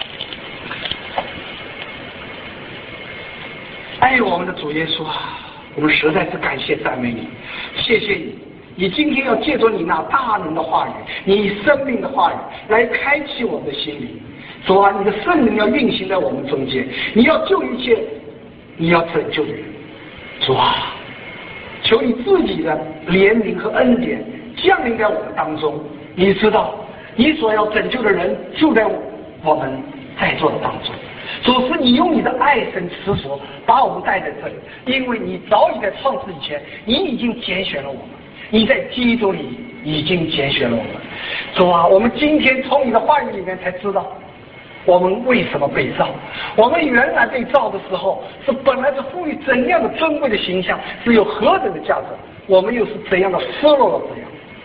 爱我们的主耶稣啊，我们实在是感谢赞美你，谢谢你，你今天要借着你那大能的话语，你生命的话语来开启我们的心灵。主啊，你的圣灵要运行在我们中间，你要救一切你要拯救的人。主啊，求你自己的怜悯和恩典降临在我们当中。你知道你所要拯救的人就在我们在座的当中。主是你用你的爱神慈所把我们带在这里，因为你早已在创世以前，你已经拣选了我们，你在基督里已经拣选了我们。主啊，我们今天从你的话语里面才知道我们为什么被造。我们原来被造的时候是本来是赋予怎样的尊贵的形象，是有何等的价值，我们又是怎样的失落了这样。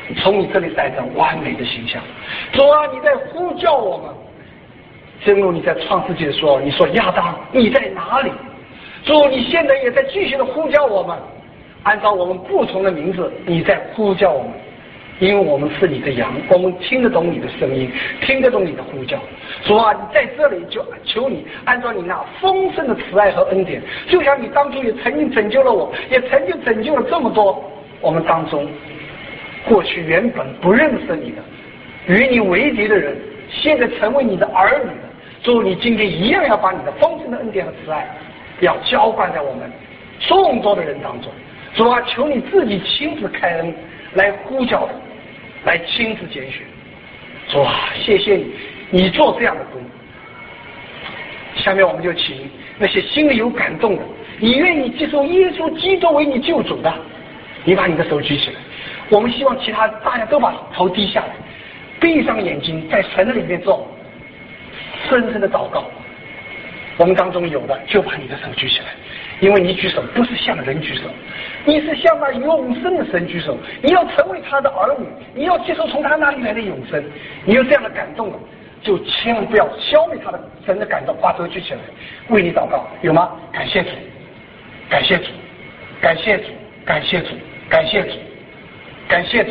从你这里带着完美的形象。主啊，你在呼叫我们，正如你在创世纪的时候，你说亚当你在哪里？主，你现在也在继续的呼叫我们，按照我们不同的名字，你在呼叫我们，因为我们是你的羊，我们听得懂你的声音，听得懂你的呼叫。主啊，你在这里就求你按照你那丰盛的慈爱和恩典，就像你当初也曾经拯救了我，也曾经拯救了这么多我们当中过去原本不认识你的与你为敌的人，现在成为你的儿女的。主，你今天一样要把你的丰盛的恩典和慈爱要浇灌在我们众多的人当中。主啊，求你自己亲自开恩来呼叫的，来亲自拣选。主啊，谢谢你，你做这样的工。下面我们就请那些心里有感动的，你愿意接受耶稣基督为你救主的，你把你的手举起来。我们希望其他大家都把头低下来，闭上眼睛，在神的里面做深深的祷告。我们当中有的就把你的手举起来，因为你举手不是向人举手，你是向那永生的神举手，你要成为他的儿女，你要接受从他那里来的永生。你有这样的感动了，就千万不要消灭他的神的感动，把手举起来为你祷告。有吗？感谢主，感谢主，感谢主，感谢主，感谢主，感谢主。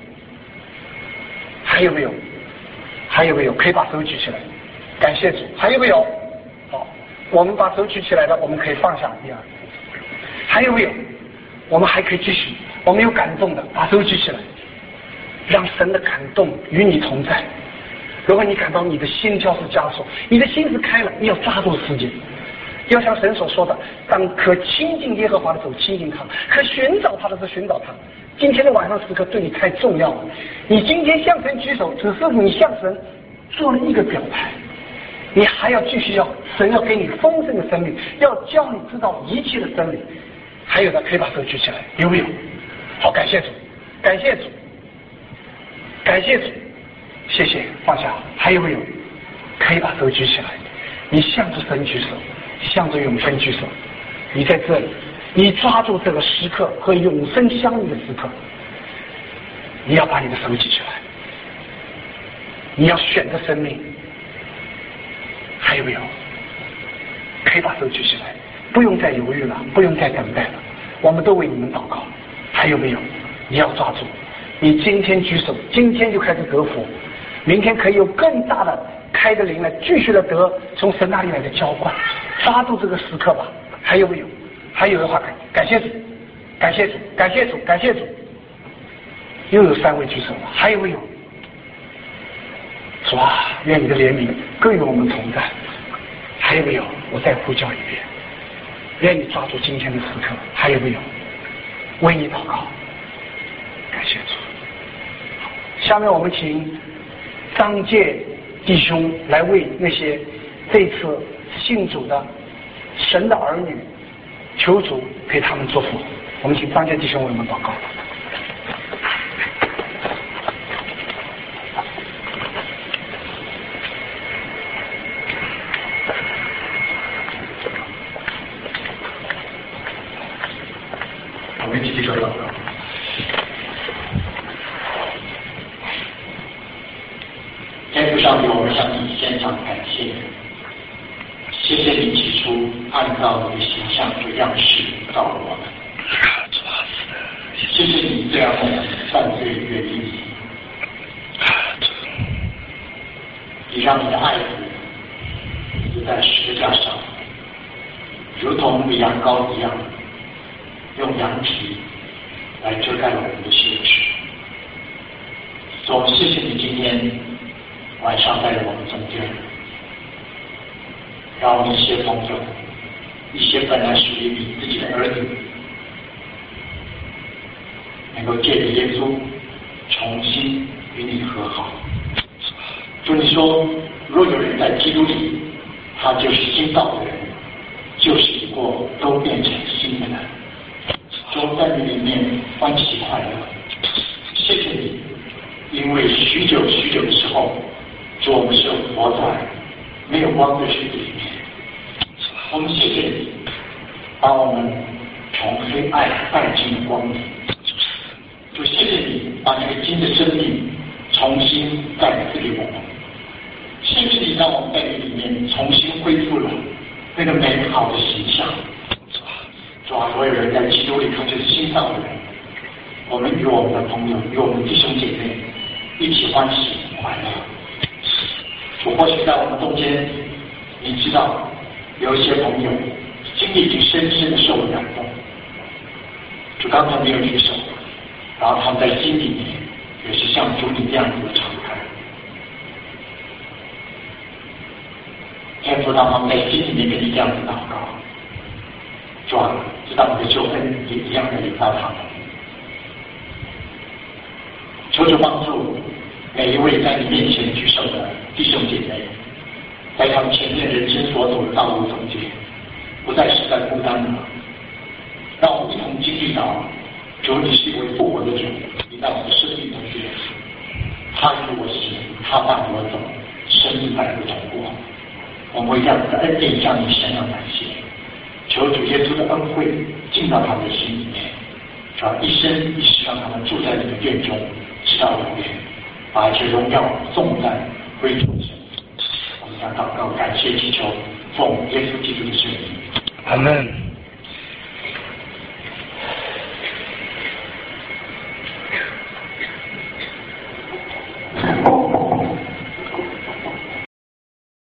还有没有？还有没有？可以把手举起来。感谢主。还有没有？好，我们把手举起来了，我们可以放下。一二。还有没有？我们还可以继续。我们有感动的，把手举起来，让神的感动与你同在。如果你感到你的心跳是加速，你的心是开了，你要抓住时间，要像神所说的，当可亲近耶和华的时候亲近他，可寻找他的时候寻找他。今天的晚上时刻对你太重要了，你今天向神举手，只是你向神做了一个表态，你还要继续要神要给你丰盛的生命，要教你知道一切的真理。还有的可以把手举起来，有没有？好，感谢主，感谢主，感谢主，谢谢，放下。还有没有？可以把手举起来，你向着神举手，向着永生举手。你在这里，你抓住这个时刻和永生相遇的时刻，你要把你的手举起来，你要选择生命。还有没有？可以把手举起来，不用再犹豫了，不用再等待了，我们都为你们祷告。还有没有？你要抓住，你今天举手，今天就开始得福，明天可以有更大的开的灵来继续的得从神那里来的浇灌。抓住这个时刻吧。还有没有？还有的话，感谢主，感谢主，感谢主，感谢主。又有三位举手了，还有没有？主啊，愿你的怜悯更与我们同在。还有没有？我再呼叫一遍，愿你抓住今天的时刻。还有没有？为你祷告，感谢主。下面我们请张介弟兄来为那些这次信主的神的儿女，求主给他们祝福。我们请张介弟兄为我们祷告。 我们一起说祷告。天父上帝，我们向你献上感谢，谢谢你起初按照你的形象和样式造了我们，谢谢你这样我们犯罪越离你，你让你的爱子死在十字架上，如同羊羔一样，用羊皮来遮盖了我们的羞耻。总谢谢你今天晚上在我们中间，让我们一些朋友，一些本来属于你自己的儿女，能够借着耶稣重新与你和好。主你说，若有人在基督里，他就是新造的人，旧事已过，都变成新的人。主在你里面欢喜快乐，谢谢你，因为许久许久的时候，主我们是活在没有光的世界里面。我们谢谢你，把我们从黑暗带进光里。主谢谢你， 把那个金的生命重新再赐给我们，甚至你让我们在里面重新恢复了那个美好的形象。主啊，所有人在基督里头就是新造的人，我们与我们的朋友，与我们弟兄姐妹一起欢喜快乐。主，或许在我们中间，你知道有一些朋友心里已经深深的受了感动，主刚才没有举手，然后他们在心里面也是像主你这样子的敞开。天父，当他们在心里面跟你这样子祷告，主啊，知道你的救恩也一样的领到他们。求主帮助每一位在你面前举手的弟兄姐妹，在他们前面人生所走的道路中间，不再是在孤单了。让我们一同经历到，主你是一位复活的主，你在我们的生命中间，他与我行，他伴我走，生命在不同过。我们为这样的恩典向你献上感谢，求主耶稣的恩惠进到他们的心里面，主要一生一世让他们住在你的院中，直到永远，把一切荣耀颂赞归主神。我们将祷告感谢祈求，奉耶稣基督的圣名， 阿门。